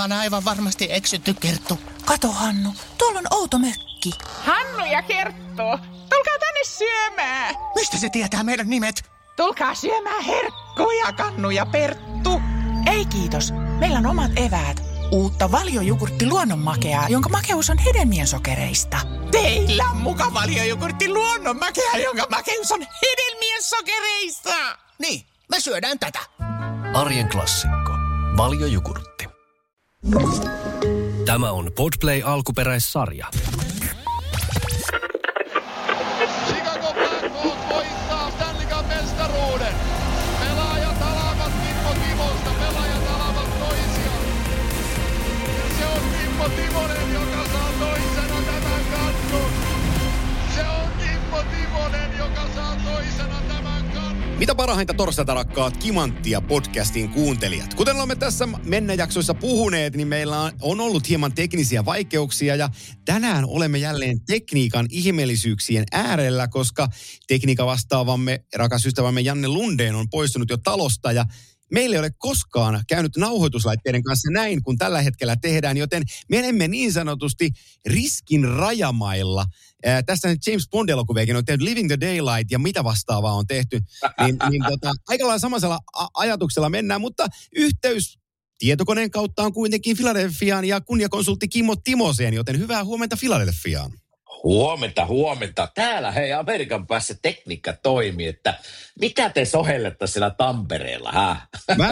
ollaan aivan varmasti eksytty, Kerttu. Kato, Hannu, tuolla on outo mökki. Hannu ja Kerttu, tulkaa tänne syömään. Mistä se tietää meidän nimet? Tulkaa syömään herkkuja, Kannu ja Perttu. Ei kiitos, meillä on omat eväät. Uutta Valio-jogurtti luonnonmakeaa, jonka makeus on hedelmien sokereista. Teillä on muka Valio-jogurtti luonnonmakea, jonka makeus on hedelmien sokereista. Niin, me syödään tätä. Arjen klassikko. Valio-jogurtti. Tämä on Podplay alkuperäissarja. Chicago Blackhawks voittaa Stanley Cup -mestaruuden. Pelaajat alavat Kimmo Timosta, pelaajat alavat toisiaan. Se on Kimmo Timonen, joka saa toisena tämän kannun. Se on Kimmo Timonen, joka saa toisena tämän kannun. Mitä parhainta torstaita, rakkaat Kimanttia podcastin kuuntelijat. Kuten olemme tässä mennäjaksoissa puhuneet, niin meillä on ollut hieman teknisiä vaikeuksia ja tänään olemme jälleen tekniikan ihmeellisyyksien äärellä, koska tekniikan vastaavamme rakas ystävämme Janne Lundeen on poistunut jo talosta ja meillä ei ole koskaan käynyt nauhoituslaitteiden kanssa näin, kun tällä hetkellä tehdään, joten menemme niin sanotusti riskin rajamailla. Tässä nyt James Bond-elokuviakin on tehty Living the Daylight ja mitä vastaavaa on tehty. Aika lailla samaisella ajatuksella mennään, mutta yhteys tietokoneen kautta on kuitenkin Philadelphiaan ja kunniakonsultti Kimmo Timoseen, joten hyvää huomenta Philadelphiaan. Huomenta. Täällä hei Amerikan päässä tekniikka toimii, että mitä te sohellette siellä Tampereella, hä?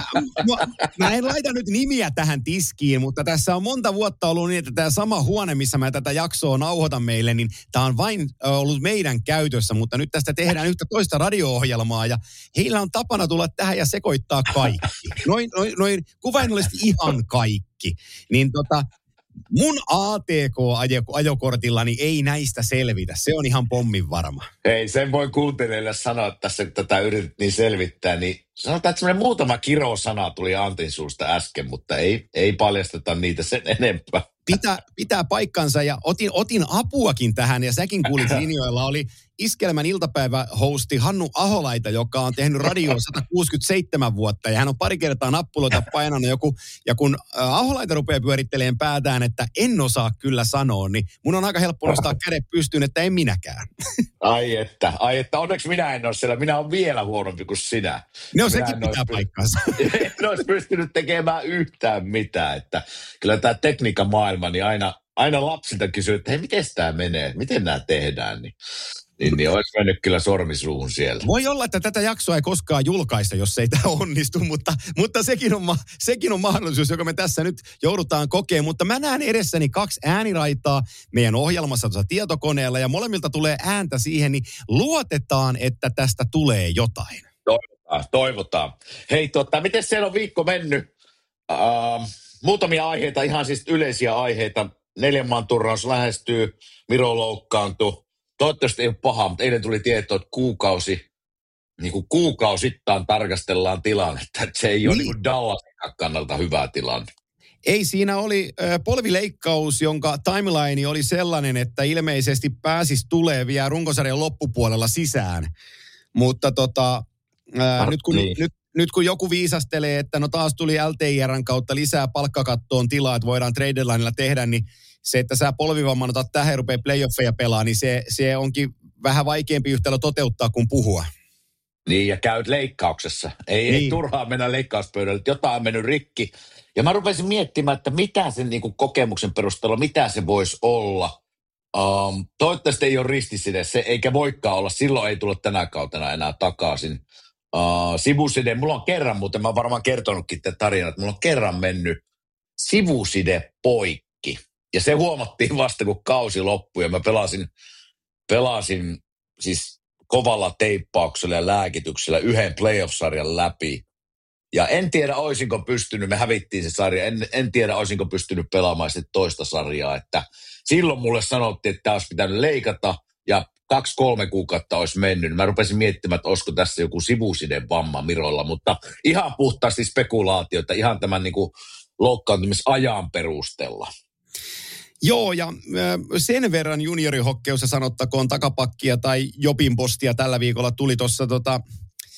Mä en laita nyt nimiä tähän tiskiin, mutta tässä on monta vuotta ollut niin, että tämä sama huone, missä mä tätä jaksoa nauhoitan meille, niin tämä on vain ollut meidän käytössä, mutta nyt tästä tehdään yhtä toista radio-ohjelmaa ja heillä on tapana tulla tähän ja sekoittaa kaikki. Noin kuvainnollisesti ihan kaikki. Niin mun ATK-ajokortillani ei näistä selvitä. Se on ihan pommin varma. Hei, sen voi kuuntelijoille sanoa, että tässä kun tätä yritettiin selvittää, niin sanotaan, että semmoinen muutama kirosana tuli Antin suusta äsken, mutta ei paljasteta niitä sen enempää. Pitää paikkansa ja otin apuakin tähän ja säkin kuulit linjoilla. Oli Iskelmän iltapäivähosti Hannu Aholaita, joka on tehnyt radioon 167 vuotta ja hän on pari kertaa nappuloita painanut joku. Ja kun Aholaita rupeaa pyörittelemään päätään, että en osaa kyllä sanoa, niin mun on aika helppo nostaa kädet pystyyn, että en minäkään. Ai että, onneksi minä en ole siellä. Minä olen vielä huonompi kuin sinä. No sekin pitää paikkansa. En olisi pystynyt tekemään yhtään mitään, että kyllä tämä tekniikan maailma, niin aina lapsilta kysyy, että hei, miten tämä menee, miten nämä tehdään, niin olisi mennyt kyllä sormisuuhun siellä. Voi olla, että tätä jaksoa ei koskaan julkaista, jos ei tämä onnistu, mutta sekin on mahdollisuus, joka me tässä nyt joudutaan kokemaan. Mutta mä näen edessäni 2 ääniraitaa meidän ohjelmassa tuossa tietokoneella ja molemmilta tulee ääntä siihen, niin luotetaan, että tästä tulee jotain. Toivotaan. Hei, miten siellä on viikko mennyt? Muutamia aiheita, ihan siis yleisiä aiheita. 4 maan turnaus lähestyy, Miro loukkaantui. Toivottavasti ei ole paha, mutta eilen tuli tieto, että kuukausittain tarkastellaan tilannetta. Että se ei ole niin Dallasin kannalta hyvä tilanne. Ei, siinä oli polvileikkaus, jonka timeline oli sellainen, että ilmeisesti pääsisi tulee vielä runkosarjan loppupuolella sisään. Mutta nyt kun joku viisastelee, että no taas tuli LTIR:n kautta lisää palkkakattoon tilaa, että voidaan trade deadlinella tehdä, niin se, että sä polvivamman otat tähän ja rupeaa playoffeja pelaa, niin se onkin vähän vaikeampi yhtälö toteuttaa kuin puhua. Niin, ja käyt leikkauksessa. Ei turhaa mennä leikkauspöydälle, että jotain on mennyt rikki. Ja mä rupesin miettimään, että mitä sen niin kuin kokemuksen perusteella, mitä se voisi olla. Toivottavasti ei ole ristiside, se eikä voikaan olla. Silloin ei tule tänä kautena enää takaisin. Sivuside, mulla on kerran, muuten mä oon varmaan kertonutkin tämän tarinan, että mulla on kerran mennyt sivuside poikki. Ja se huomattiin vasta, kun kausi loppui ja mä pelasin siis kovalla teippauksella ja lääkityksellä yhden playoff-sarjan läpi. Ja en tiedä, olisinko pystynyt, me hävittiin se sarja, en tiedä, olisinko pystynyt pelaamaan sitten toista sarjaa. Että silloin mulle sanottiin, että tämä olisi pitänyt leikata ja 2-3 kuukautta olisi mennyt. Mä rupesin miettimään, että olisiko tässä joku sivusiden vamma Mirolla, mutta ihan puhtaasti spekulaatioita, ihan tämän niin kuin loukkaantumisajan perusteella. Joo, ja sen verran juniorihokkeus sanottakoon takapakkia tai jopinpostia tällä viikolla tuli tuossa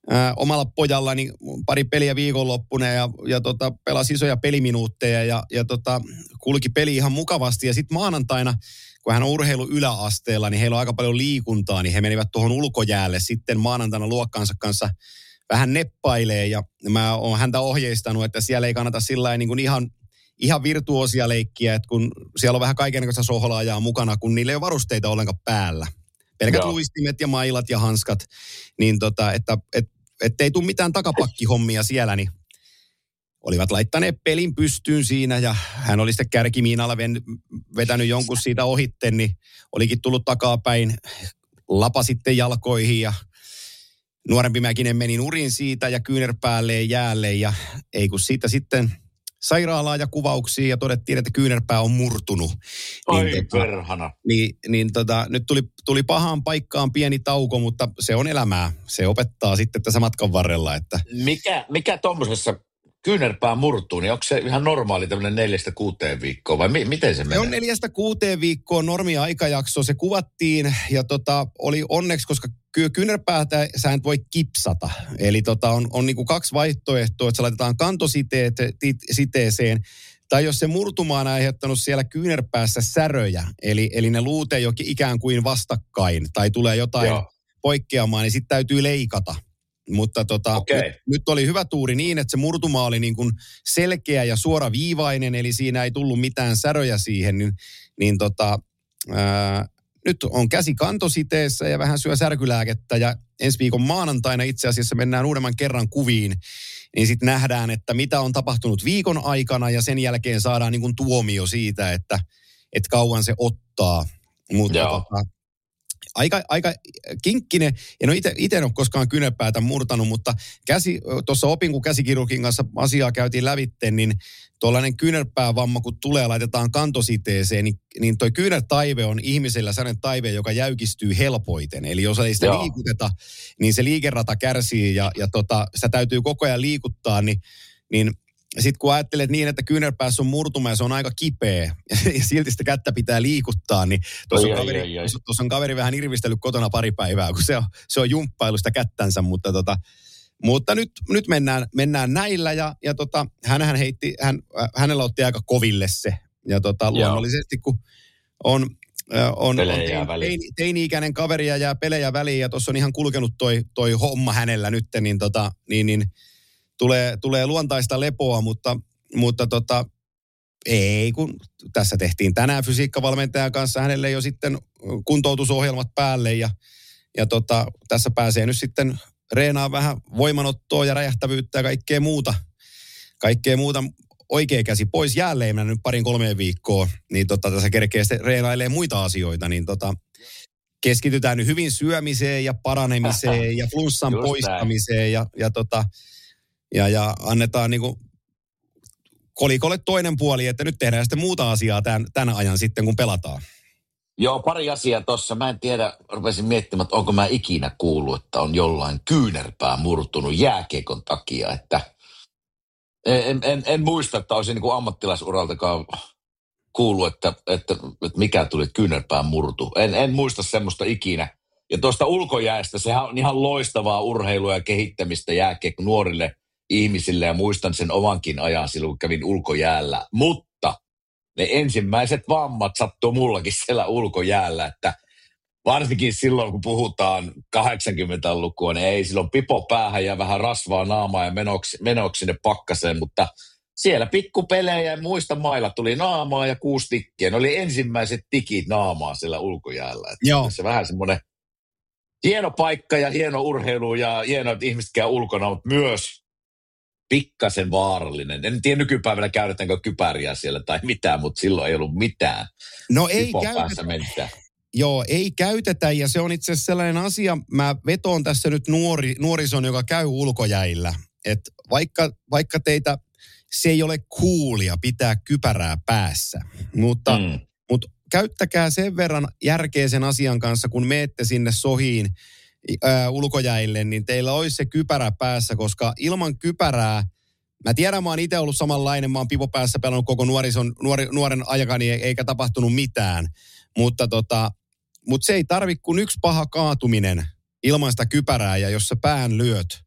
omalla pojallani pari peliä viikonloppuna ja pelasi isoja peliminuutteja ja kulki peli ihan mukavasti. Ja sitten maanantaina, kun hän on urheilu yläasteella, niin heillä on aika paljon liikuntaa, niin he menivät tuohon ulkojäälle sitten maanantaina luokkansa kanssa vähän neppailee. Ja mä oon häntä ohjeistanut, että siellä ei kannata sillä niin kuin ihan virtuoosia leikkiä, että kun siellä on vähän kaikennäköistä sohlaajaa mukana, kun niillä ei ole varusteita ollenkaan päällä. Pelkät luistimet ja mailat ja hanskat, niin että ei tule mitään takapakkihommia siellä, niin olivat laittaneet pelin pystyyn siinä ja hän oli sitten kärkimiinalla vetänyt jonkun siitä ohitte, niin olikin tullut takapäin, lapa sitten jalkoihin ja nuorempi Mäkinen meni nurin siitä ja kyynärpäälleen jäälle ja ei kun siitä sitten sairaalaa ja kuvauksia ja todettiin, että kyynärpää on murtunut. Ai perhana. Nyt tuli pahaan paikkaan pieni tauko, mutta se on elämää. Se opettaa sitten tässä matkan varrella, että... Mikä tuommoisessa kyynärpää murtuu, niin onko se ihan normaali tämmöinen 4-6 viikkoa vai miten se menee? Se on 4-6 viikkoa normi-aikajakso. Se kuvattiin ja oli onneksi, koska kyynärpäätä sä et voi kipsata. Eli on niinku 2 vaihtoehtoa, että se laitetaan kantositeeseen, tai jos se murtuma on aiheuttanut siellä kyynärpäässä säröjä, eli ne luut ei ole ikään kuin vastakkain, tai tulee jotain poikkeamaa, niin sitten täytyy leikata. Mutta nyt oli hyvä tuuri niin, että se murtuma oli niin kuin selkeä ja suoraviivainen, eli siinä ei tullut mitään säröjä siihen, nyt on käsi kantositeessä ja vähän syö särkylääkettä ja ensi viikon maanantaina itse asiassa mennään uudemman kerran kuviin, niin sitten nähdään, että mitä on tapahtunut viikon aikana ja sen jälkeen saadaan niin kuin tuomio siitä, että kauan se ottaa. Mutta aika kinkkinen, en ole itse ole koskaan kynäpäätä murtanut, mutta tuossa opin, kun käsikirurgin kanssa asiaa käytiin lävitteen, niin tuollainen kyynärpäävamma, kun tulee laitetaan kantositeeseen, niin toi kyynärtaive on ihmisellä sellainen taive, joka jäykistyy helpoiten. Eli jos ei sitä liikuteta, niin se liikerata kärsii ja sitä täytyy koko ajan liikuttaa, niin sitten kun ajattelet niin, että kyynärpäässä on murtuma ja se on aika kipeä ja silti sitä kättä pitää liikuttaa, niin tuossa on kaveri vähän irvistellyt kotona pari päivää, kun se on jumppailu sitä kättänsä, mutta nyt mennään näillä ja hänellä otti aika koville se. Ja luonnollisesti kun on teini-ikäinen kaveri ja jää pelejä väliin ja tuossa on ihan kulkenut toi homma hänellä nyt, niin tulee luontaista lepoa, mutta ei, kun tässä tehtiin tänään fysiikkavalmentajan kanssa hänelle jo sitten kuntoutusohjelmat päälle ja tässä pääsee nyt sitten reenaamaan vähän voimanottoa ja räjähtävyyttä ja kaikkea muuta. Oikea käsi pois jälleen nyt 2-3 viikkoa, niin tässä kerkee sitten reenailee muita asioita, niin keskitytään nyt hyvin syömiseen ja paranemiseen ja flunssan poistamiseen ja annetaan niinku kolikolle toinen puoli, että nyt tehdään sitten muuta asiaa tämän ajan sitten, kun pelataan. Joo, pari asiaa tuossa. Mä en tiedä, rupesin miettimään, että onko mä ikinä kuullut, että on jollain kyynärpää murtunut jääkiekon takia, että en muista, että olisin niin kuin ammattilaisuraltakaan kuullut, että mikä tuli kyynärpään murtu. En muista semmoista ikinä. Ja tuosta ulkojäästä, sehän on ihan loistavaa urheilua ja kehittämistä jääkiekko nuorille ihmisille ja muistan sen omankin ajan silloin, kun kävin ulkojäällä. Mutta ne ensimmäiset vammat sattuu mullakin siellä ulkojäällä, että varsinkin silloin, kun puhutaan 80-lukua, niin ei silloin pipo päähän ja vähän rasvaa naamaa ja menoksi sinne pakkaseen, mutta siellä pikkupelejä ja muista mailla tuli naamaa ja 6 tikkiä. Ne oli ensimmäiset tikit naamaa siellä ulkojäällä. Se vähän semmoinen hieno paikka ja hieno urheilu ja hieno, että ihmiset käy ulkona, mutta myös pikkasen vaarallinen. En tiedä nykypäivänä käytetäänkö kypäriä siellä tai mitään, mutta silloin ei ollut mitään. No ei käytetä. Joo, ei käytetä ja se on itse asiassa sellainen asia, mä vetoon tässä nyt nuorison, joka käy ulkojäillä, että vaikka teitä, se ei ole coolia pitää kypärää päässä, mutta käyttäkää sen verran järkeä sen asian kanssa, kun meette sinne sohiin ulkojäille, niin teillä olisi se kypärä päässä, koska ilman kypärää, mä tiedän, mä oon itse ollut samanlainen, mä oon pipo päässä pelannut koko nuoren aikani eikä tapahtunut mitään, mutta se ei tarvitse kuin yksi paha kaatuminen ilman sitä kypärää ja jos sä pään lyöt,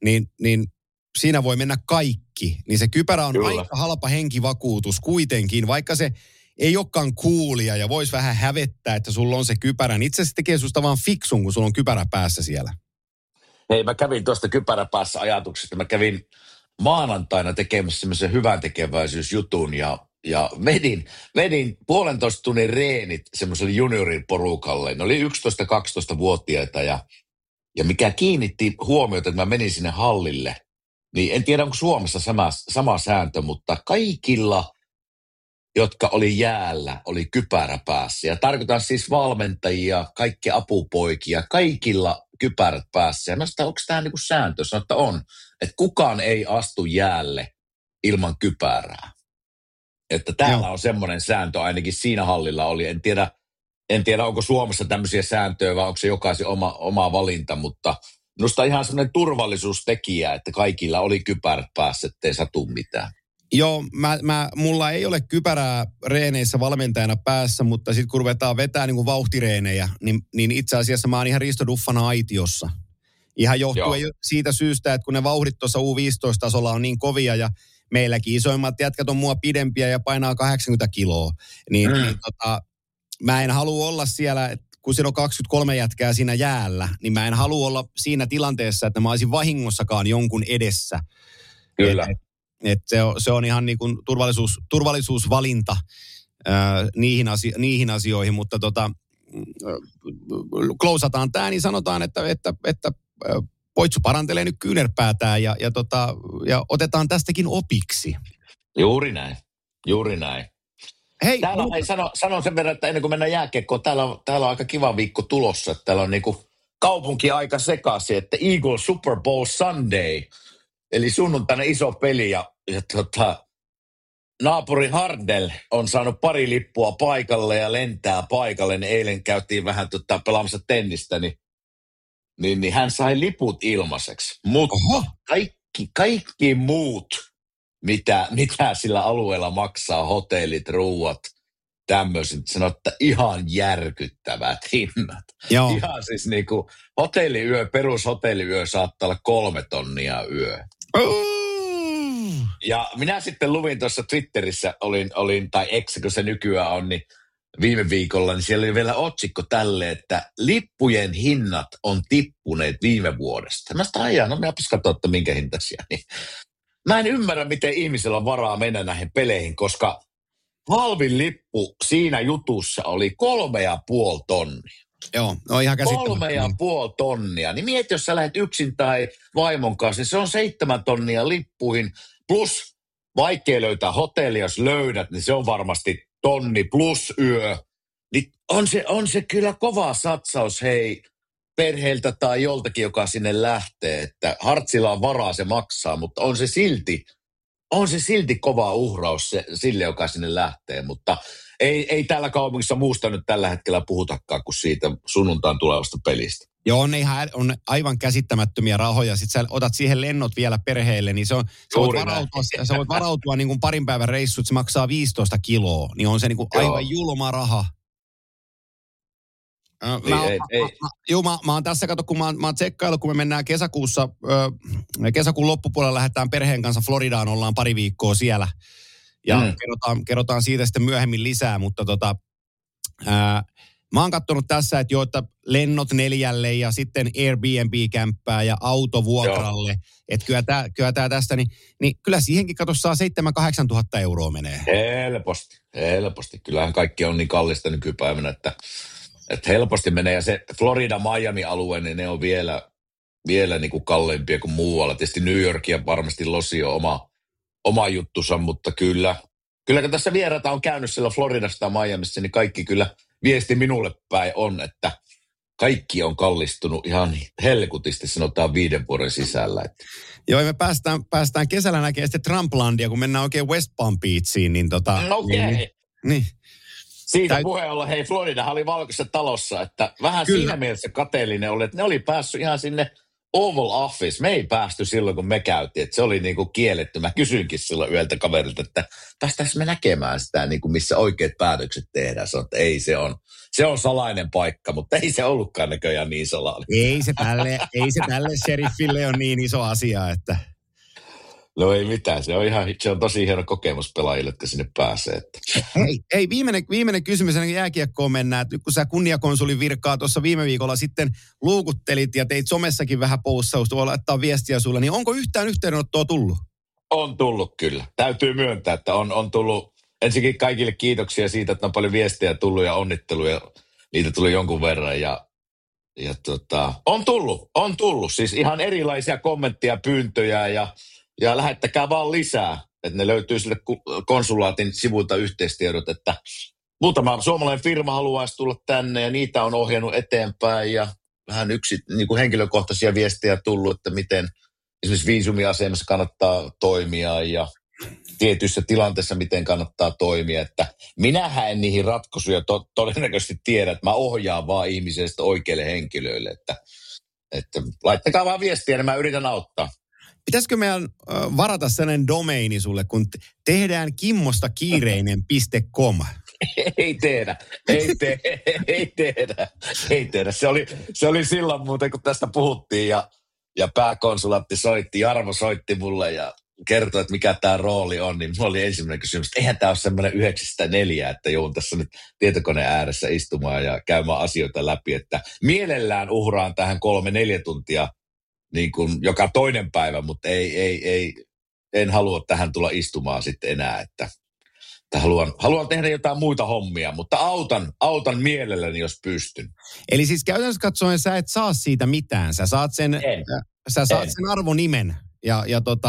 niin siinä voi mennä kaikki. Niin se kypärä on Kyllä. aika halpa henkivakuutus kuitenkin, vaikka se ei olekaan coolia ja voisi vähän hävettää, että sulla on se kypärä. Niin itse asiassa tekee susta vaan fiksun, kun sulla on kypärä päässä siellä. Hei, mä kävin tuosta kypäräpäässä ajatuksesta. Mä kävin maanantaina tekemässä semmoisen hyvän tekeväisyysjutun ja vedin 1,5 tunnin reenit semmoiselle juniorin porukalle. Ne oli 11-12-vuotiaita ja mikä kiinnitti huomiota, että mä menin sinne hallille, niin en tiedä onko Suomessa sama sääntö, mutta kaikilla, jotka oli jäällä, oli kypärä päässä. Ja tarkoitan siis valmentajia, kaikki apupoikia, kaikilla kypärät päässä. Ja mä sanoin, onko tämä niinku sääntö? Sanoin, että on. Että kukaan ei astu jäälle ilman kypärää. Että täällä on semmoinen sääntö, ainakin siinä hallilla oli. En tiedä, onko Suomessa tämmöisiä sääntöjä vai onko se jokaisen oma valinta, mutta minusta ihan semmoinen turvallisuustekijä, että kaikilla oli kypärät päässä, ettei satu mitään. Joo, mulla ei ole kypärää reeneissä valmentajana päässä, mutta sitten kun ruvetaan vetää niin kuin vauhtireenejä, niin itse asiassa mä oon ihan Risto Duffana aitiossa. Ihan johtuen siitä syystä, että kun ne vauhdit tuossa U15-tasolla on niin kovia ja meilläkin isoimmat jätkät on mua pidempiä ja painaa 80 kiloa, niin mä en halua olla siellä, kun siinä on 23 jätkää siinä jäällä, niin mä en halua olla siinä tilanteessa, että mä olisin vahingossakaan jonkun edessä. Kyllä. Se on ihan niin kuin turvallisuusvalinta niihin asioihin, mutta klousataan tämä, niin sanotaan, että Poitsu parantelee nyt kyynärpäätään ja otetaan tästäkin opiksi. Juuri näin. Hei, sanon sen verran, että ennen kuin mennään jääkiekkoon, täällä on aika kiva viikko tulossa, että täällä on niinku kaupunki aika sekaisin, että Eagle Super Bowl Sunday, eli sunnuntaina iso peli ja naapuri Hardell on saanut pari lippua paikalle ja lentää paikalle, niin eilen käytiin vähän pelaamassa tennistä, niin hän sai liput ilmaiseksi, mutta kaikki muut, mitä sillä alueella maksaa, hotellit, ruuat, tämmöiset, sanoo, että ihan järkyttävät hinnat. Joo. Ihan siis niinku perushotelliyö saattaa olla 3 tonnia yö. Ja minä sitten luvin tuossa Twitterissä, tai X, kun se nykyään on, niin viime viikolla, niin siellä oli vielä otsikko tälle, että lippujen hinnat on tippuneet viime vuodesta. Mä sitä ajan, minäpäs katsoa, että minkä hintaisia. Niin. Mä en ymmärrä, miten ihmisellä on varaa mennä näihin peleihin, koska halvin lippu siinä jutussa oli 3,5 tonnia. Joo, no ihan käsittämättä. 3,5 tonnia. Niin mieti, jos sä lähdet yksin tai vaimon kanssa, niin se on 7 tonnia lippuihin. Plus vaikea löytää hotelli, jos löydät, niin se on varmasti tonni plus yö. Niin on se kyllä kova satsaus, hei, perheeltä tai joltakin, joka sinne lähtee. Että Hartsilla on varaa, se maksaa, mutta on se silti kova uhraus sille, joka sinne lähtee. Mutta ei täällä kaupungissa muusta nyt tällä hetkellä puhutakaan kuin siitä sunnuntain tulevasta pelistä. Joo, on aivan käsittämättömiä rahoja. Sitten sä otat siihen lennot vielä perheelle, niin sä voit varautua niin kuin parin päivän reissu, että se maksaa 15 kiloa. Niin on se niin kuin aivan julma raha. Mä oon tässä, kato, kun mä oon tsekkaillut, kun me mennään kesäkuun loppupuolella lähdetään perheen kanssa Floridaan, ollaan pari viikkoa siellä. Ja kerrotaan siitä sitten myöhemmin lisää, mutta mä oon katsonut tässä, että lennot 4 ja sitten Airbnb-kämppää ja autovuokralle, että kyllä tää tästä, niin kyllä siihenkin saa 7-8 tuhatta euroa menee. Helposti. Kyllähän kaikki on niin kallista nykypäivänä, että helposti menee. Ja se Florida-Miami-alue, niin ne on vielä niin kuin kalleimpia kuin muualla. Tietysti New York ja varmasti Losi on oma juttusa, mutta kyllä kun tässä vieraita on käynyt siellä Floridasta ja Miamissa, niin kaikki kyllä viesti minulle päin on, että kaikki on kallistunut ihan helkutisti, sanotaan 5 vuoden sisällä. Että. Joo, me päästään kesällä näkemään sitten Trumplandia, kun mennään oikein West Palm Beachiin. Niin Okei. Niin. Siitä puheen olla, hei, Floridahan oli valkoisessa talossa, että vähän kyllä. Siinä mielessä kateellinen oli, että ne oli päässyt ihan sinne Oval Office, me ei päästy silloin, kun me käytiin, että se oli niinku kielletty. Mä kysyinkin silloin yöltä kaverilta, että päästäisiin me näkemään sitä, niinku, missä oikeat päätökset tehdään. Sanoin, että ei se on salainen paikka, mutta ei se ollutkaan näköjään niin salainen. Ei se tälle sheriffille on niin iso asia, että... No ei mitään, se on tosi hieno kokemus pelaajille, että sinne pääsee. Että. Hei, viimeinen kysymys, ennen kuin jääkiekkoon mennään. Että kun sä kunniakonsulin virkaa tuossa viime viikolla sitten luukuttelit ja teit somessakin vähän postausta, voi laittaa viestiä sulle, niin onko yhtään yhteydenottoa tullut? On tullut kyllä. Täytyy myöntää, että on tullut ensinnäkin kaikille kiitoksia siitä, että on paljon viestejä tullut ja onnitteluja. Niitä tuli jonkun verran ja on tullut. Siis ihan erilaisia kommentteja, pyyntöjä ja lähettäkää vaan lisää, että ne löytyy sille konsulaatin sivuilta yhteistiedot, että muutama suomalainen firma haluaisi tulla tänne ja niitä on ohjannut eteenpäin ja vähän niin kuin henkilökohtaisia viestejä tullut, että miten esimerkiksi viisumiasemassa kannattaa toimia ja tietyissä tilanteissa miten kannattaa toimia, että minähän en niihin ratkaisuja todennäköisesti tiedä, että mä ohjaan vaan ihmisiä oikeille henkilöille, että laittakaa vaan viestiä, niin mä yritän auttaa. Pitäisikö meidän varata sellainen domeini sulle, kun tehdään kimmostakiireinen.com? Ei tehdä. Se oli silloin muuten, kun tästä puhuttiin ja pääkonsulaatti soitti, Jarmo soitti mulle ja kertoi, että mikä tämä rooli on, niin mulla oli ensimmäinen kysymys, että eihän tämä ole semmoinen 9-4, että joudun tässä nyt tietokoneen ääressä istumaan ja käymään asioita läpi, että mielellään uhraan tähän 3-4 tuntia niin kuin joka toinen päivä, mutta en halua tähän tulla istumaan sitten enää, että haluan tehdä jotain muita hommia, mutta autan mielelläni, jos pystyn. Eli siis käytännössä katsoen sä et saa siitä mitään, sä saat sen arvonimen ja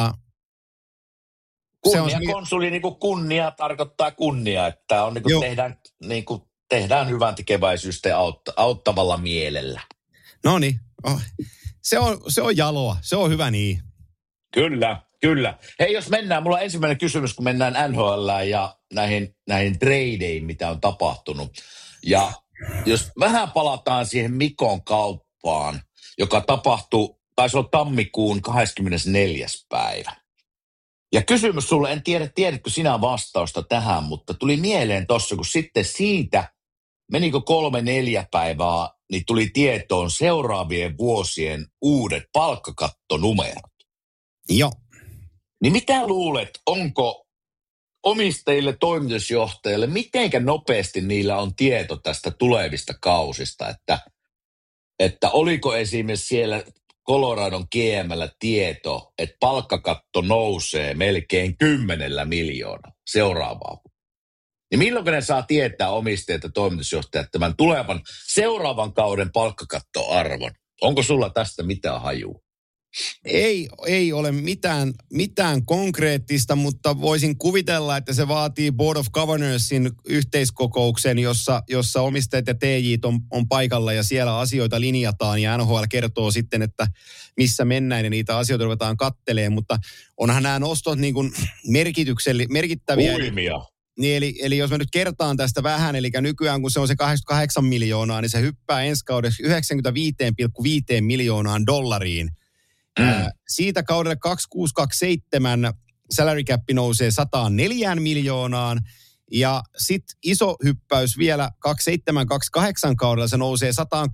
Kunniakonsuli niin kuin kunnia tarkoittaa kunnia, että on niin kuin tehdään hyvän tekeväisyystä ja auttavalla mielellä. No niin, se on jaloa, se on hyvä niin. Kyllä. Hei, jos mennään, mulla on ensimmäinen kysymys, kun mennään NHL:ään ja näihin tradeihin, mitä on tapahtunut. Ja jos vähän palataan siihen Mikon kauppaan, joka tapahtui, taisi olla tammikuun 24. päivä. Ja kysymys sulle, en tiedätkö sinä vastausta tähän, mutta tuli mieleen tossa, kun sitten siitä menikö 3-4 päivää, niin tuli tietoon seuraavien vuosien uudet palkkakattonumerot. Joo. Niin mitä luulet, onko omistajille, toimitusjohtajille, mitenkä nopeasti niillä on tieto tästä tulevista kausista, että oliko esimerkiksi siellä Coloradon GM:llä tieto, että palkkakatto nousee melkein 10 miljoonaa seuraavaa. Niin milloin ne saa tietää omistajat ja toimitusjohtajat tämän seuraavan kauden palkkakattoarvon? Onko sulla tästä mitään hajua? Ei ole mitään konkreettista, mutta voisin kuvitella, että se vaatii Board of Governorsin yhteiskokouksen, jossa omistajat ja TJ:t on paikalla ja siellä asioita linjataan ja NHL kertoo sitten, että missä mennään ja niitä asioita ruvetaan kattelemaan, mutta onhan nämä nostot niin kuin merkittäviä. Huimia. Niin eli jos mä nyt kertaan tästä vähän, eli nykyään kun se on se 88 miljoonaa, niin se hyppää ensi kaudeksi 95,5 miljoonaan dollariin. Siitä kaudelle 2627 salary cap nousee 104 miljoonaan ja sitten iso hyppäys vielä 2728 kaudella se nousee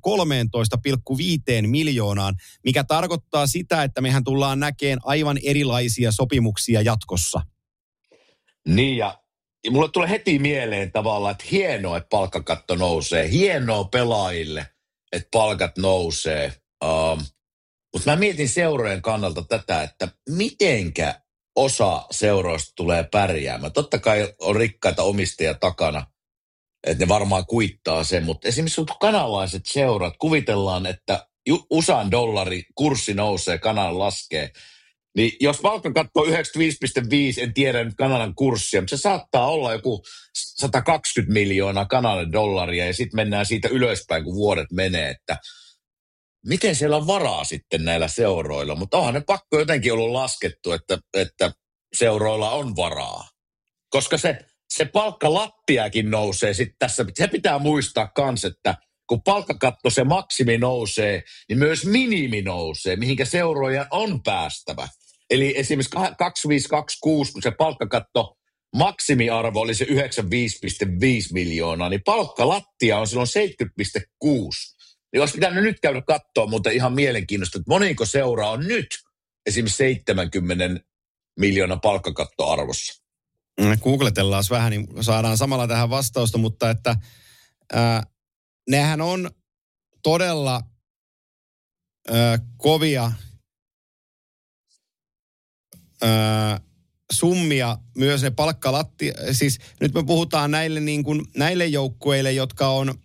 113,5 miljoonaan, mikä tarkoittaa sitä, että mehän tullaan näkemään aivan erilaisia sopimuksia jatkossa. Niin ja mulle tulee heti mieleen tavallaan, että hienoa, että palkkakatto nousee, hienoa pelaajille, että palkat nousee. Mutta mä mietin seurojen kannalta tätä, että mitenkä osa seuroista tulee pärjäämään. Totta kai on rikkaita omistajia takana, että ne varmaan kuittaa sen, mutta esimerkiksi kanalaiset seurat, kuvitellaan, että USAn dollari kurssi nousee, Kanada laskee. Niin jos palkkakatto on 95,5, en tiedä nyt Kanadan kurssia, mutta se saattaa olla joku 120 miljoonaa Kanadan dollaria ja sitten mennään siitä ylöspäin, kun vuodet menee, että miten siellä on varaa sitten näillä seuroilla, mutta onhan ne pakko jotenkin ollut laskettu, että seuroilla on varaa. Koska se palkkalattiakin nousee sitten tässä. Se pitää muistaa kans, että kun palkkakatto se maksimi nousee, niin myös minimi nousee, mihinkä seurojen on päästävä. Eli esimerkiksi 2526, kun se palkkakatto maksimiarvo oli se 95,5 miljoonaa, niin palkkalattia on silloin 70,6. Niin olisi pitänyt nyt käydä katsoa, mutta ihan mielenkiintoista, että moniko seura on nyt esimerkiksi 70 miljoonan palkkakattoarvossa. Googletellaan vähän, niin saadaan samalla tähän vastausta, mutta että nehän on todella kovia summia myös ne palkkalatti. Siis nyt me puhutaan näille joukkueille, jotka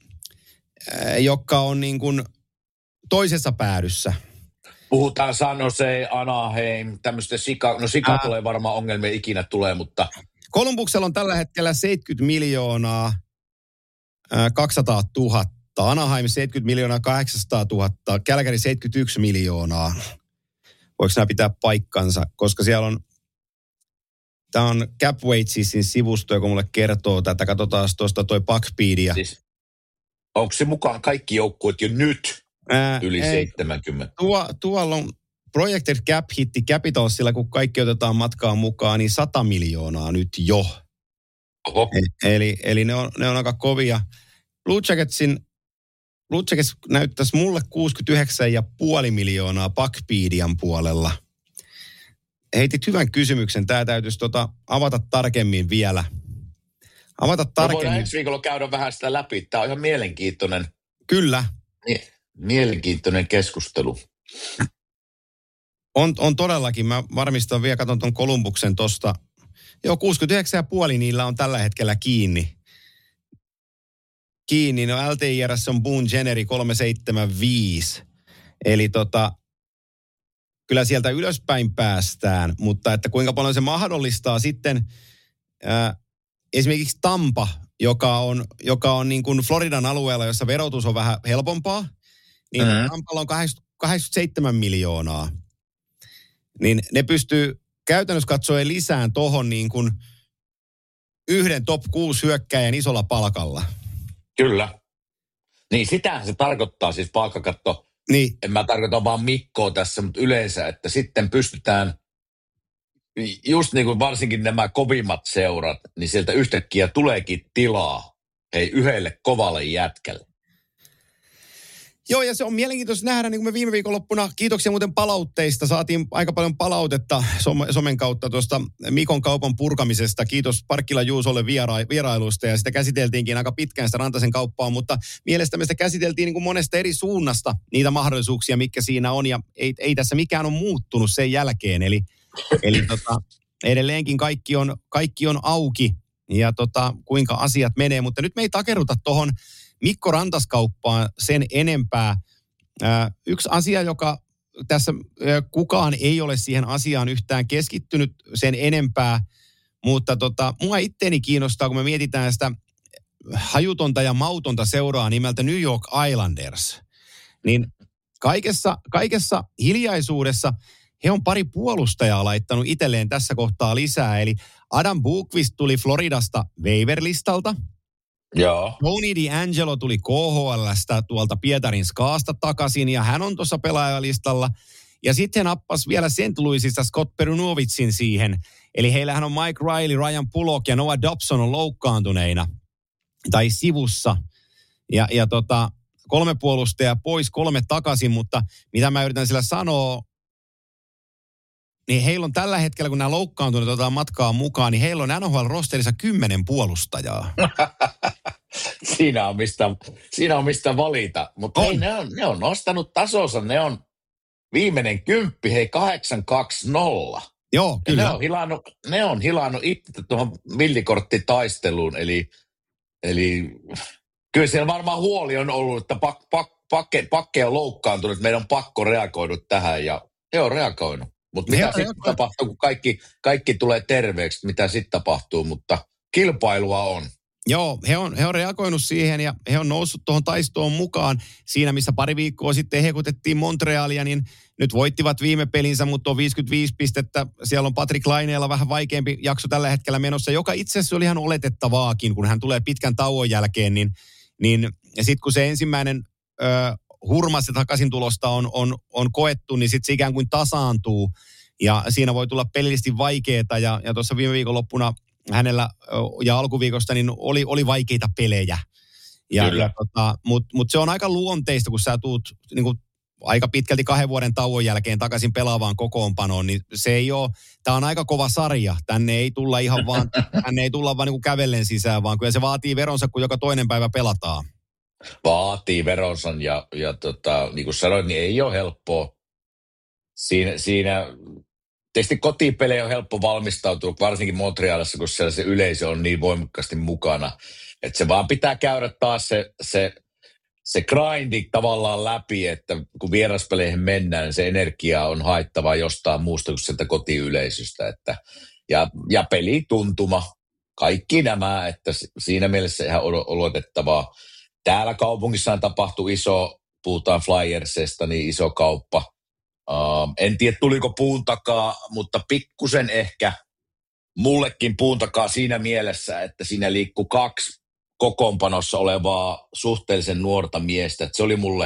on niin kuin toisessa päädyssä. Puhutaan San Jose, Anaheim, tämmöistä Sika tulee varmaan ongelmia ikinä tulee, mutta... Columbuksella on tällä hetkellä 70 miljoonaa 200 000, Anaheim 70 miljoonaa 800 000, Calgary 71 miljoonaa. Voiko nämä pitää paikkansa? Koska siellä on, tämä on Cap Wagesin sivusto, joka mulle kertoo tätä. Katsotaan tuosta toi Puckpedia. Siis, onko se mukaan kaikki joukkueet jo nyt yli 70? Tuolla on Projected Cap hitti Capitalsilla, kun kaikki otetaan matkaan mukaan, niin 100 miljoonaa nyt jo. Oho. Eli ne on aika kovia. Blue Jackets näyttäisi mulle 69,5 miljoonaa Puckpedian puolella. Heitit hyvän kysymyksen. Tämä täytyisi avata tarkemmin vielä. Voidaan ensi viikolla käydä vähän sitä läpi. Tämä on ihan mielenkiintoinen. Kyllä. Mielenkiintoinen keskustelu. On todellakin. Mä varmistan vielä, katson tuon Columbuksen tosta. Joo, 69,5 niillä on tällä hetkellä kiinni. No LTIRS on Boone Generi 375. Eli kyllä sieltä ylöspäin päästään, mutta että kuinka paljon se mahdollistaa sitten esimerkiksi Tampa, joka on niin kuin Floridan alueella, jossa verotus on vähän helpompaa, niin Tampalla on 87 miljoonaa. Niin ne pystyy käytännössä katsoen lisään tohon niin kuin yhden top 6 hyökkäjän isolla palkalla. Kyllä. Niin sitähän se tarkoittaa siis palkkakatto. Niin. En mä tarkoita vaan Mikkoa tässä, mutta yleensä, että sitten pystytään, just niin kuin varsinkin nämä kovimmat seurat, niin sieltä yhtäkkiä tuleekin tilaa yhdelle kovalle jätkälle. Joo, ja se on mielenkiintoista nähdä, niin kuin me viime viikonloppuna, kiitoksia muuten palautteista, saatiin aika paljon palautetta somen kautta tuosta Mikon kaupan purkamisesta. Kiitos Parkkila Juusolle vierailusta, ja sitä käsiteltiinkin aika pitkään sitä Rantasen kauppaa, mutta mielestäni sitä käsiteltiin niin kuin monesta eri suunnasta niitä mahdollisuuksia, mitkä siinä on, ja ei tässä mikään ole muuttunut sen jälkeen, eli edelleenkin kaikki on auki, ja kuinka asiat menee, mutta nyt me ei takerruta tuohon Mikko Rantaskauppaan sen enempää. Yksi asia, joka tässä kukaan ei ole siihen asiaan yhtään keskittynyt sen enempää, mutta mua itteeni kiinnostaa, kun me mietitään sitä hajutonta ja mautonta seuraa nimeltä New York Islanders, niin kaikessa hiljaisuudessa he on pari puolustajaa laittanut itselleen tässä kohtaa lisää, eli Adam Boqvist tuli Floridasta waiver-listalta. Joo. Tony DeAngelo tuli KHL:stä tuolta Pietarin Skaasta takaisin, ja hän on tuossa pelaajalistalla. Ja sitten he nappas vielä St. Louisista Scott Perunovicin siihen. Eli heillähän on Mike Riley, Ryan Pullock ja Noah Dobson on loukkaantuneina tai sivussa. Ja 3 puolustajaa pois, 3 takaisin, mutta mitä mä yritän sillä sanoa, niin heillä on tällä hetkellä, kun nämä loukkaantuneet otetaan matkaan mukaan, niin heillä on NHL-rosterissa 10 puolustajaa. Siinä on mistä valita. Mutta hei, ne on nostanut tasonsa. Ne on viimeinen 10, 8-2-0. Joo, kyllä. Ne on hilannut itse tuohon millikorttitaisteluun. Eli kyllä siellä varmaan huoli on ollut, että pakke on loukkaantunut. Meidän on pakko reagoida tähän, ja he on reagoinut. Mutta mitä sitten tapahtuu, kun kaikki tulee terveeksi, mitä sitten tapahtuu, mutta kilpailua on. Joo, he on reagoinut siihen, ja he on noussut tuohon taistoon mukaan. Siinä, missä pari viikkoa sitten hekutettiin Montrealia, niin nyt voittivat viime pelinsä, mutta on 55 pistettä. Siellä on Patrick Laineella vähän vaikeampi jakso tällä hetkellä menossa, joka itse asiassa oli ihan oletettavaakin, kun hän tulee pitkän tauon jälkeen, niin ja sitten kun se ensimmäinen hurmas ja takaisin tulosta on koettu, niin sitten se ikään kuin tasaantuu. Ja siinä voi tulla pelillisesti vaikeaa. Ja tuossa viime viikonloppuna hänellä ja alkuviikosta niin oli vaikeita pelejä. Mutta se on aika luonteista, kun sä tuut niin kuin aika pitkälti 2 vuoden tauon jälkeen takaisin pelaavaan kokoonpanoon, niin se ei ole, tämä on aika kova sarja. Tänne ei tulla ihan vaan, niin kuin kävellen sisään, vaan kyllä se vaatii veronsa, kun joka toinen päivä pelataan. Vaatii veronsa ja niin kuin sanoit, niin ei ole helppoa. Siinä tietysti kotipelejä on helppo valmistautua, varsinkin Montrealissa, kun siellä se yleisö on niin voimakkaasti mukana. Että se vaan pitää käydä taas se grindi tavallaan läpi, että kun vieraspeleihin mennään, niin se energia on haettava jostain muusta kuin sieltä kotiyleisöstä. Ja pelituntuma, kaikki nämä, että siinä mielessä ihan odotettavaa. Täällä kaupungissa tapahtui puhutaan Flyersista, niin iso kauppa. En tiedä, tuliko puun takaa, mutta pikkusen ehkä mullekin puun takaa siinä mielessä, että siinä liikkui 2 kokoonpanossa olevaa suhteellisen nuorta miestä. Että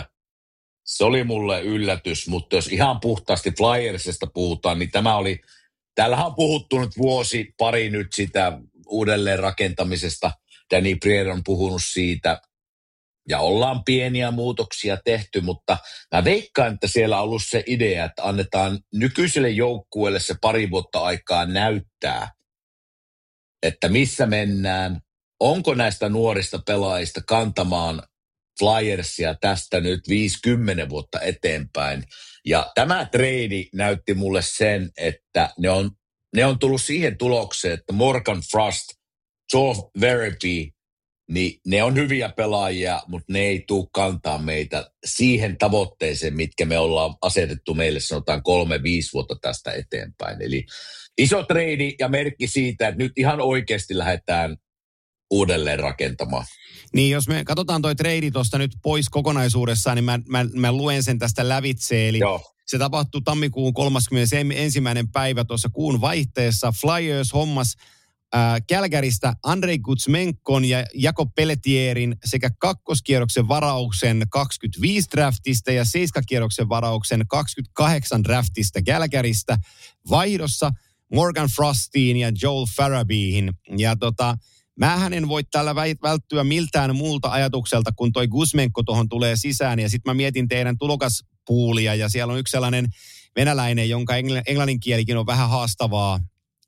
se oli mulle yllätys, mutta jos ihan puhtaasti Flyersista puhutaan, niin täällähän on puhuttu nyt vuosi pari nyt sitä uudelleen rakentamisesta. Danny Briere on puhunut siitä. Ja ollaan pieniä muutoksia tehty, mutta mä veikkaan, että siellä on ollut se idea, että annetaan nykyiselle joukkueelle se 2 vuotta aikaa näyttää, että missä mennään, onko näistä nuorista pelaajista kantamaan Flyersia tästä nyt 50 vuotta eteenpäin. Ja tämä trade näytti mulle sen, että ne on tullut siihen tulokseen, että Morgan Frost, Joel Verity, niin ne on hyviä pelaajia, mutta ne ei tule kantaa meitä siihen tavoitteeseen, mitkä me ollaan asetettu meille, sanotaan 3-5 vuotta tästä eteenpäin. Eli iso trade ja merkki siitä, että nyt ihan oikeasti lähdetään uudelleen rakentamaan. Niin, jos me katsotaan toi trade tuosta nyt pois kokonaisuudessaan, niin mä luen sen tästä lävitse. Eli se tapahtui tammikuun 31. päivä tuossa kuun vaihteessa. Flyers hommas Calgarysta Andrei Kuzmenkon ja Jakob Pelletierin sekä 2-kierroksen varauksen 25 draftista ja 7-kierroksen varauksen 28 draftista Calgarysta vaihdossa Morgan Frostiin ja Joel Farabihin. Ja mähän en voi tällä välttyä miltään muulta ajatukselta, kun toi Kuzmenko tuohon tulee sisään. Ja sitten mä mietin teidän tulokaspuulia ja siellä on yksi sellainen venäläinen, jonka englannin kielikin on vähän haastavaa.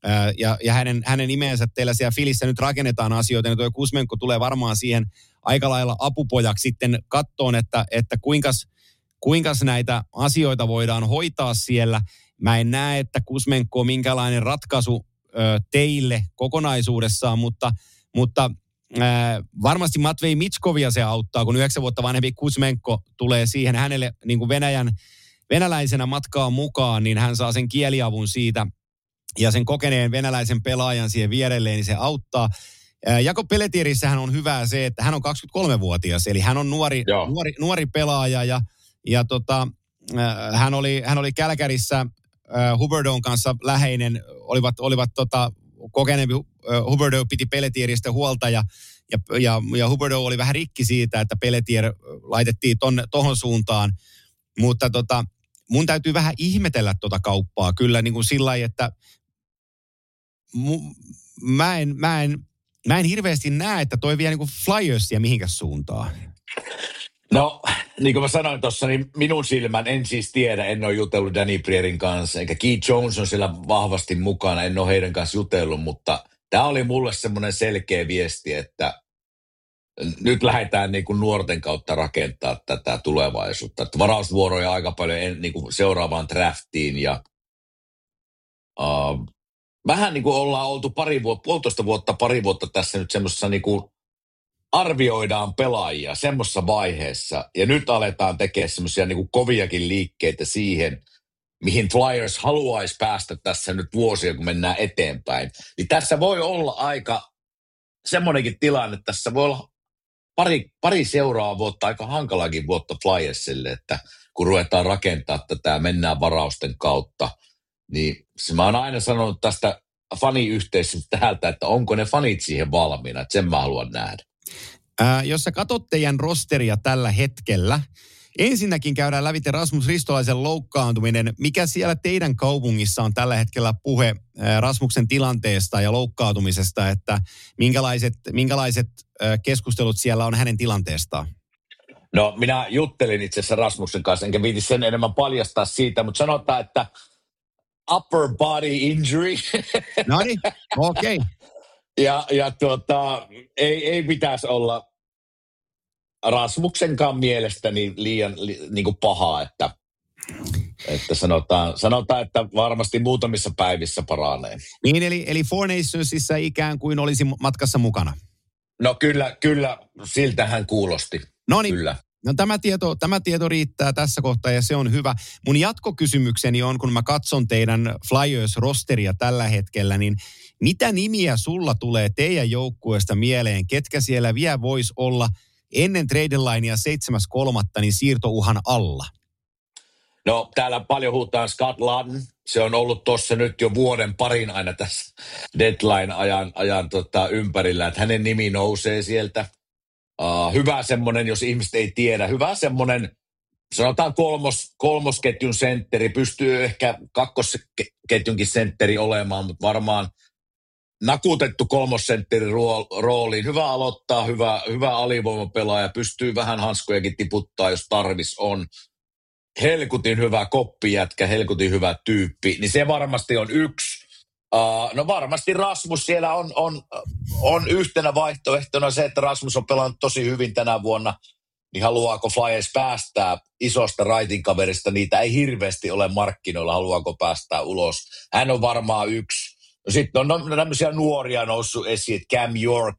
Ja hänen nimensä teillä siellä Filissä nyt rakennetaan asioita, niin tuo Kuzmenko tulee varmaan siihen aika lailla apupojaksi sitten kattoon, että kuinkas näitä asioita voidaan hoitaa siellä. Mä en näe, että Kuzmenko on minkälainen ratkaisu teille kokonaisuudessaan, mutta varmasti Matvei Mitchkovia se auttaa, kun 9 vuotta vanhempi Kuzmenko tulee siihen hänelle niin kuin venäläisenä matkaan mukaan, niin hän saa sen kieliavun siitä ja sen kokeneen venäläisen pelaajan siihen vierelleen, niin se auttaa. Jakob Pelletierissähän on hyvää se, että hän on 23-vuotias, eli hän on nuori pelaaja ja hän oli Calgaryssä Huberdeaun kanssa läheinen, olivat kokeneempi. Huberdeau piti Pelletieristä huolta ja Huberdeau oli vähän rikki siitä, että Pelletier laitettiin tohon suuntaan, mutta mun täytyy vähän ihmetellä kauppaa kyllä niin kuin sillä lailla, että mä en hirveästi näe, että toi vie niin kuin Flyersia mihinkäs suuntaan. No, niin kuin mä sanoin tuossa, niin minun silmän en siis tiedä, en ole jutellut Danny Brierin kanssa, eikä Keith Jones on siellä vahvasti mukana, en ole heidän kanssa jutellut, mutta tämä oli mulle semmoinen selkeä viesti, että nyt lähdetään niin kuin nuorten kautta rakentaa tätä tulevaisuutta. Että varausvuoroja aika paljon niin kuin seuraavaan draftiin ja vähän niin kuin ollaan oltu pari vuotta tässä nyt semmoisessa niin kuin arvioidaan pelaajia semmoisessa vaiheessa ja nyt aletaan tekemään semmoisia niin kuin koviakin liikkeitä siihen, mihin Flyers haluaisi päästä tässä nyt vuosia, kun mennään eteenpäin. Niin tässä voi olla aika semmoinenkin tilanne, että tässä voi olla pari seuraavaa vuotta, aika hankalakin vuotta Flyersille, että kun ruvetaan rakentaa tätä, mennään varausten kautta, niin mä oon aina sanonut tästä faniyhteisöstä täältä, että onko ne fanit siihen valmiina, että sen mä haluan nähdä. Jos sä katsot teidän rosteria tällä hetkellä, ensinnäkin käydään lävitse Rasmus Ristolaisen loukkaantuminen. Mikä siellä teidän kaupungissa on tällä hetkellä puhe Rasmuksen tilanteesta ja loukkaantumisesta, että minkälaiset keskustelut siellä on hänen tilanteestaan? No minä juttelin itse asiassa Rasmuksen kanssa, enkä viiti sen enemmän paljastaa siitä, mutta sanotaan, että upper body injury. No niin, okei. Okay. Ja ei pitäisi olla Rasmuksenkaan mielestäni liian niin kuin pahaa, että sanotaan, että varmasti muutamissa päivissä paranee. Niin, eli Four Nationsissa ikään kuin olisi matkassa mukana. No kyllä, siltä hän kuulosti. No niin, kyllä. No tämä tieto riittää tässä kohtaa ja se on hyvä. Mun jatkokysymykseni on, kun mä katson teidän Flyers-rosteria tällä hetkellä, niin mitä nimiä sulla tulee teidän joukkueesta mieleen? Ketkä siellä vielä vois olla ennen trade deadlinea 7.3. niin siirtouhan alla? No täällä paljon huutaan Scott Ludden. Se on ollut tuossa nyt jo vuoden parin aina tässä deadline-ajan ympärillä, että hänen nimi nousee sieltä. Hyvä semmoinen, jos ihmiset ei tiedä, hyvä semmoinen, sanotaan kolmosketjun sentteri, pystyy ehkä kakkosketjunkin sentteri olemaan, mutta varmaan nakutettu kolmossentterin rooliin. Hyvä aloittaa, hyvä alivoimapelaaja, pystyy vähän hanskojakin tiputtaa, jos tarvis on. Helkutin hyvä koppijätkä, helkutin hyvä tyyppi, niin se varmasti on yksi. No varmasti Rasmus siellä on yhtenä vaihtoehtona se, että Rasmus on pelannut tosi hyvin tänä vuonna, niin haluaako Flyers päästää isosta raitin kaverista, niitä ei hirveästi ole markkinoilla, haluaako päästää ulos. Hän on varmaan yksi. No sitten on tämmöisiä nuoria noussut esiin, Cam York,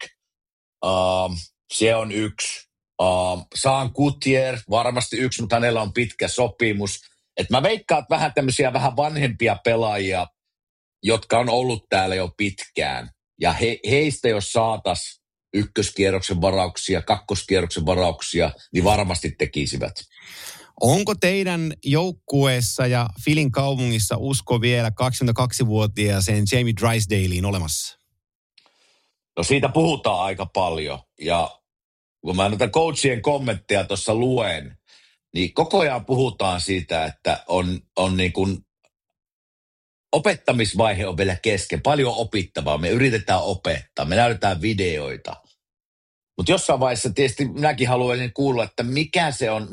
se on yksi. Sean Couturier, varmasti yksi, mutta hänellä on pitkä sopimus. Et mä veikkaan, että vähän tämmöisiä vähän vanhempia pelaajia, jotka on ollut täällä jo pitkään. Ja heistä jos saatas ykköskierroksen varauksia, kakkoskierroksen varauksia, niin varmasti tekisivät. Onko teidän joukkueessa ja Philin kaupungissa usko vielä 22-vuotiaaseen Jamie Drysdaleen olemassa? No siitä puhutaan aika paljon. Ja kun mä noita coachien kommentteja tuossa luen, niin koko ajan puhutaan siitä, että on niin kuin opettamisvaihe on vielä kesken. Paljon opittavaa. Me yritetään opettaa. Me näytetään videoita. Mutta jossain vaiheessa tietysti minäkin haluaisin kuulla, että mikä se on,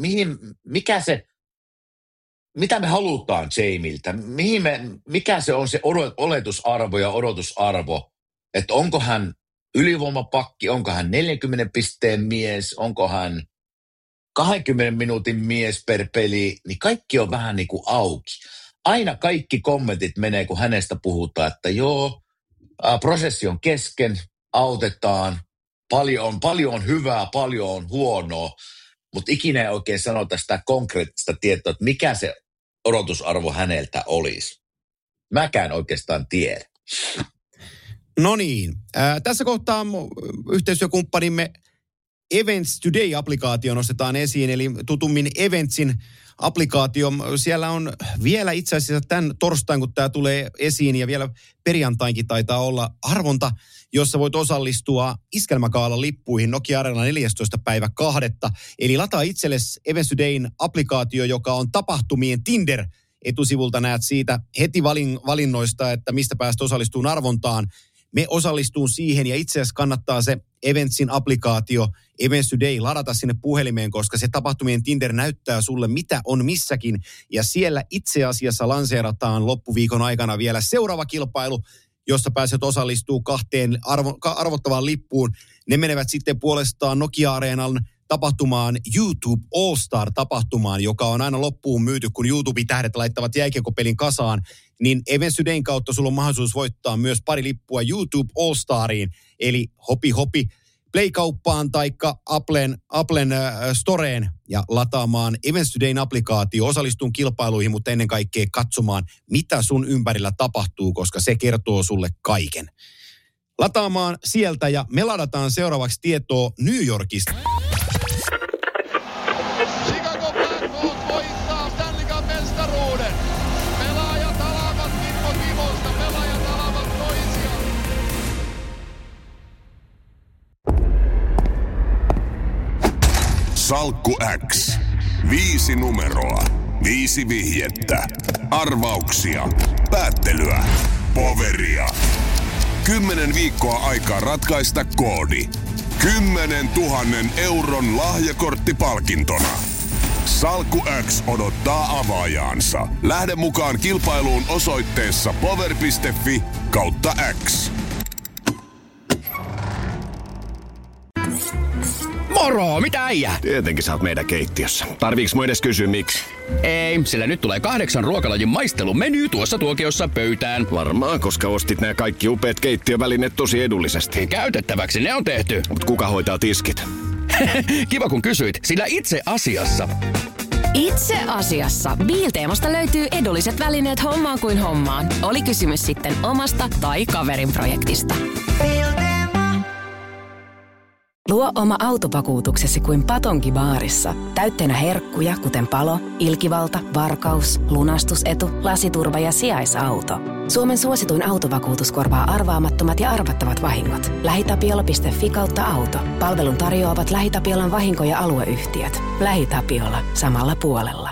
mitä me halutaan Jamiltä, mikä se on se oletusarvo ja odotusarvo, että onko hän ylivoimapakki, onko hän 40 pisteen mies, onko hän 20 minuutin mies per peli, niin kaikki on vähän niin kuin auki. Aina kaikki kommentit menee, kun hänestä puhutaan, että joo, prosessi on kesken, autetaan, paljon on hyvää, paljon on huonoa, mutta ikinä ei oikein sanota sitä konkreettista tietoa, että mikä se odotusarvo häneltä olisi. Mäkään oikeastaan tiedä. No niin, tässä kohtaa yhteistyökumppanimme Events Today-applikaatio nostetaan esiin, eli tutummin Eventsin applikaatio. Siellä on vielä itse asiassa tämän torstain, kun tämä tulee esiin, ja vielä perjantainkin taitaa olla arvonta, jossa voit osallistua Iskelmäkaalan lippuihin Nokia Areenalla 14.2. Eli lataa itsellesi Events Todayn applikaatio, joka on tapahtumien Tinder. Etusivulta näet siitä heti valinnoista, että mistä päästä osallistuun arvontaan. Me osallistuun siihen ja itse asiassa kannattaa se Eventsin applikaatio Events Today ladata sinne puhelimeen, koska se tapahtumien Tinder näyttää sulle mitä on missäkin. Ja siellä itse asiassa lanseerataan loppuviikon aikana vielä seuraava kilpailu, josta pääset osallistumaan kahteen arvottavaan lippuun. Ne menevät sitten puolestaan Nokia-areenan tapahtumaan YouTube All-Star-tapahtumaan, joka on aina loppuun myyty, kun YouTube-tähdet laittavat jääkiekkopelin kasaan, niin Events Todayn kautta sulla on mahdollisuus voittaa myös pari lippua YouTube All-Stariin. Eli hopi Play-kauppaan taikka Applen Storeen ja lataamaan Events Todayn applikaatio, osallistuun kilpailuihin, mutta ennen kaikkea katsomaan, mitä sun ympärillä tapahtuu, koska se kertoo sulle kaiken. Lataamaan sieltä ja me ladataan seuraavaksi tietoa New Yorkista. Chicago Blackhawks voittaa Stanley Cup -mestaruuden. Pelaajat alavat Kimmo Timosta, pelaajat alavat toisiaan. Salkku X. 5 numeroa. 5 vihjettä. Arvauksia. Päättelyä. Poweria. 10 viikkoa aikaa ratkaista koodi. 10 000 euron lahjakorttipalkintona. Salkku X odottaa avaajaansa. Lähde mukaan kilpailuun osoitteessa power.fi/X. Moro, mitä äijä? Tietenkin sä oot meidän keittiössä. Tarviiks mun edes kysyä miksi? Ei, sillä nyt tulee 8 ruokalajin maistelumeny tuossa tuokiossa pöytään. Varmaan, koska ostit nämä kaikki upeat keittiövälineet tosi edullisesti. Käytettäväksi ne on tehty. Mut kuka hoitaa tiskit? Kiva kun kysyit, sillä itse asiassa Biilteemasta löytyy edulliset välineet hommaan kuin hommaan. Oli kysymys sitten omasta tai kaverin projektista. Luo oma autovakuutuksesi kuin Patonki baarissa. Täytteenä herkkuja, kuten palo, ilkivalta, varkaus, lunastusetu, lasiturva ja sijaisauto. Suomen suosituin autovakuutus korvaa arvaamattomat ja arvattavat vahingot. LähiTapiola.fi/auto. Palvelun tarjoavat LähiTapiolan vahinko- ja alueyhtiöt. LähiTapiola. Samalla puolella.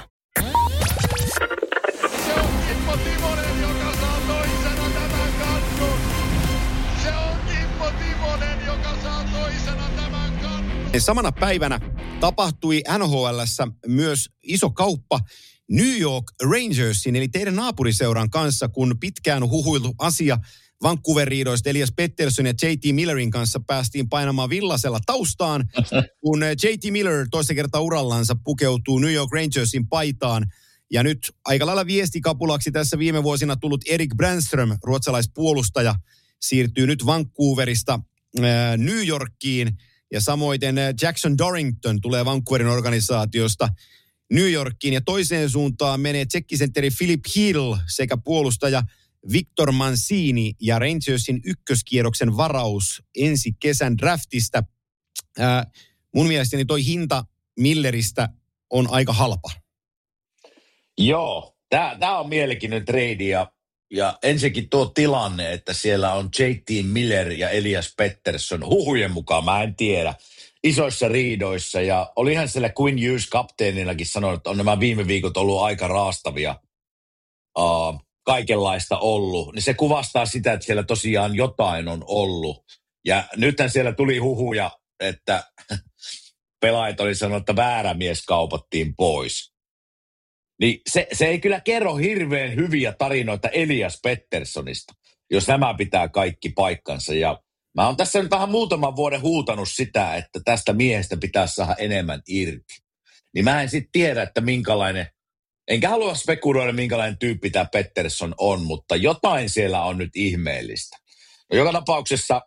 Se on Kimmo Timonen, joka saa toisena tämän kannun. Se on Kimmo Timonen, joka saa toisena tämän kannun. Samana päivänä tapahtui NHL:ssä myös iso kauppa New York Rangersin, eli teidän naapuriseuran kanssa, kun pitkään huhuiltu asia Vancouver-riidoista Elias Pettersson ja J.T. Millerin kanssa päästiin painamaan villasella taustaan, kun J.T. Miller toista kertaa urallansa pukeutuu New York Rangersin paitaan. Ja nyt aika lailla viestikapulaksi tässä viime vuosina tullut Erik Brännström, ruotsalaispuolustaja, siirtyy nyt Vancouverista New Yorkiin. Ja samoin Jackson Dorrington tulee Vancouverin organisaatiosta New Yorkiin. Ja toiseen suuntaan menee tsekkisentteri Philip Hill sekä puolustaja Victor Mancini ja Rangersin ykköskierroksen varaus ensi kesän draftista. Mun mielestäni toi hinta Milleristä on aika halpa. Joo, tämä on mielenkiintoinen trade ja ensinnäkin tuo tilanne, että siellä on J.T. Miller ja Elias Pettersson, huhujen mukaan, mä en tiedä, isoissa riidoissa. Ja olihan siellä Quinn Hughes kapteeninakin sanonut, että on nämä viime viikot ollut aika raastavia, kaikenlaista ollut. Niin se kuvastaa sitä, että siellä tosiaan jotain on ollut. Ja nythän siellä tuli huhuja, että pelaajat oli sanonut, että väärä mies kaupattiin pois. Niin se ei kyllä kerro hirveän hyviä tarinoita Elias Petterssonista, jos nämä pitää kaikki paikkansa. Ja mä oon tässä nyt vähän muutaman vuoden huutanut sitä, että tästä miehestä pitäisi saada enemmän irti. Niin mä en sitten tiedä, että minkälainen, enkä halua spekuloida minkälainen tyyppi tämä Pettersson on, mutta jotain siellä on nyt ihmeellistä. No, joka tapauksessa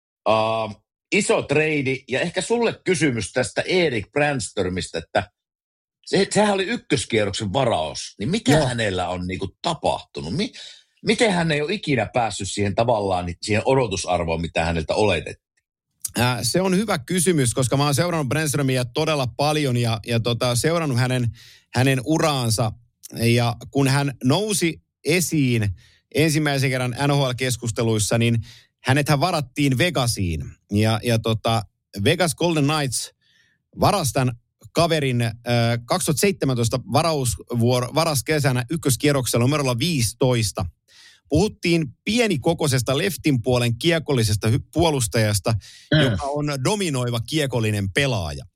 iso trade ja ehkä sulle kysymys tästä Erik Brännströmistä, että sehän oli ykköskierroksen varaus, niin mitä hänellä on niinku tapahtunut? Miten hän ei ole ikinä päässyt siihen tavallaan siihen odotusarvoon, mitä häneltä oletettiin? Se on hyvä kysymys, koska mä oon seurannut Brännströmiä todella paljon ja seurannut hänen uraansa. Ja kun hän nousi esiin ensimmäisen kerran NHL-keskusteluissa, niin hänethän varattiin Vegasiin. Ja Vegas Golden Knights varasi tämän kaverin 2017 varaskesänä ykköskierroksella numerolla 15. Puhuttiin pienikokoisesta leftin puolen kiekollisesta puolustajasta, joka on dominoiva kiekollinen pelaaja.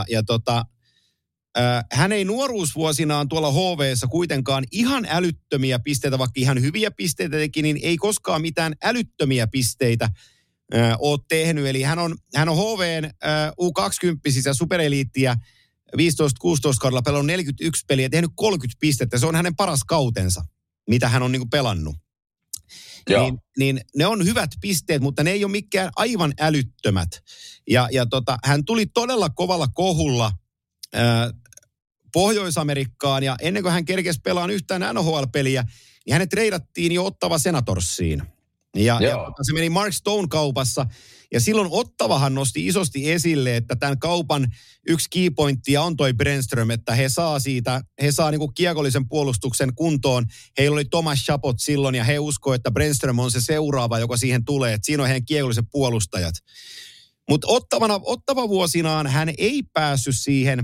Hän ei nuoruusvuosinaan tuolla HV:ssä kuitenkaan ihan älyttömiä pisteitä, vaikka ihan hyviä pisteitä teki, niin ei koskaan mitään älyttömiä pisteitä ole tehnyt. Eli hän on HV:n U20 ja supereliittiä 15-16 kaudella pelannut 41 peliä ja tehnyt 30 pistettä. Se on hänen paras kautensa, mitä hän on pelannut. Niin ne on hyvät pisteet, mutta ne ei ole mikään aivan älyttömät. Hän tuli todella kovalla kohulla Pohjois-Amerikkaan ja ennen kuin hän kerkesi pelaamaan yhtään NHL-peliä, niin hänet treidattiin jo Ottawa Senatorsiin. Ja se meni Mark Stone-kaupassa. Ja silloin Ottavahan nosti isosti esille, että tämän kaupan yksi keypointtia on toi Brännström, että he saa niinku kiekollisen puolustuksen kuntoon. Heillä oli Thomas Chabot silloin ja he uskoo, että Brännström on se seuraava, joka siihen tulee. Että siinä on heidän kiekolliset puolustajat. Mutta Ottava vuosinaan hän ei päässyt siihen,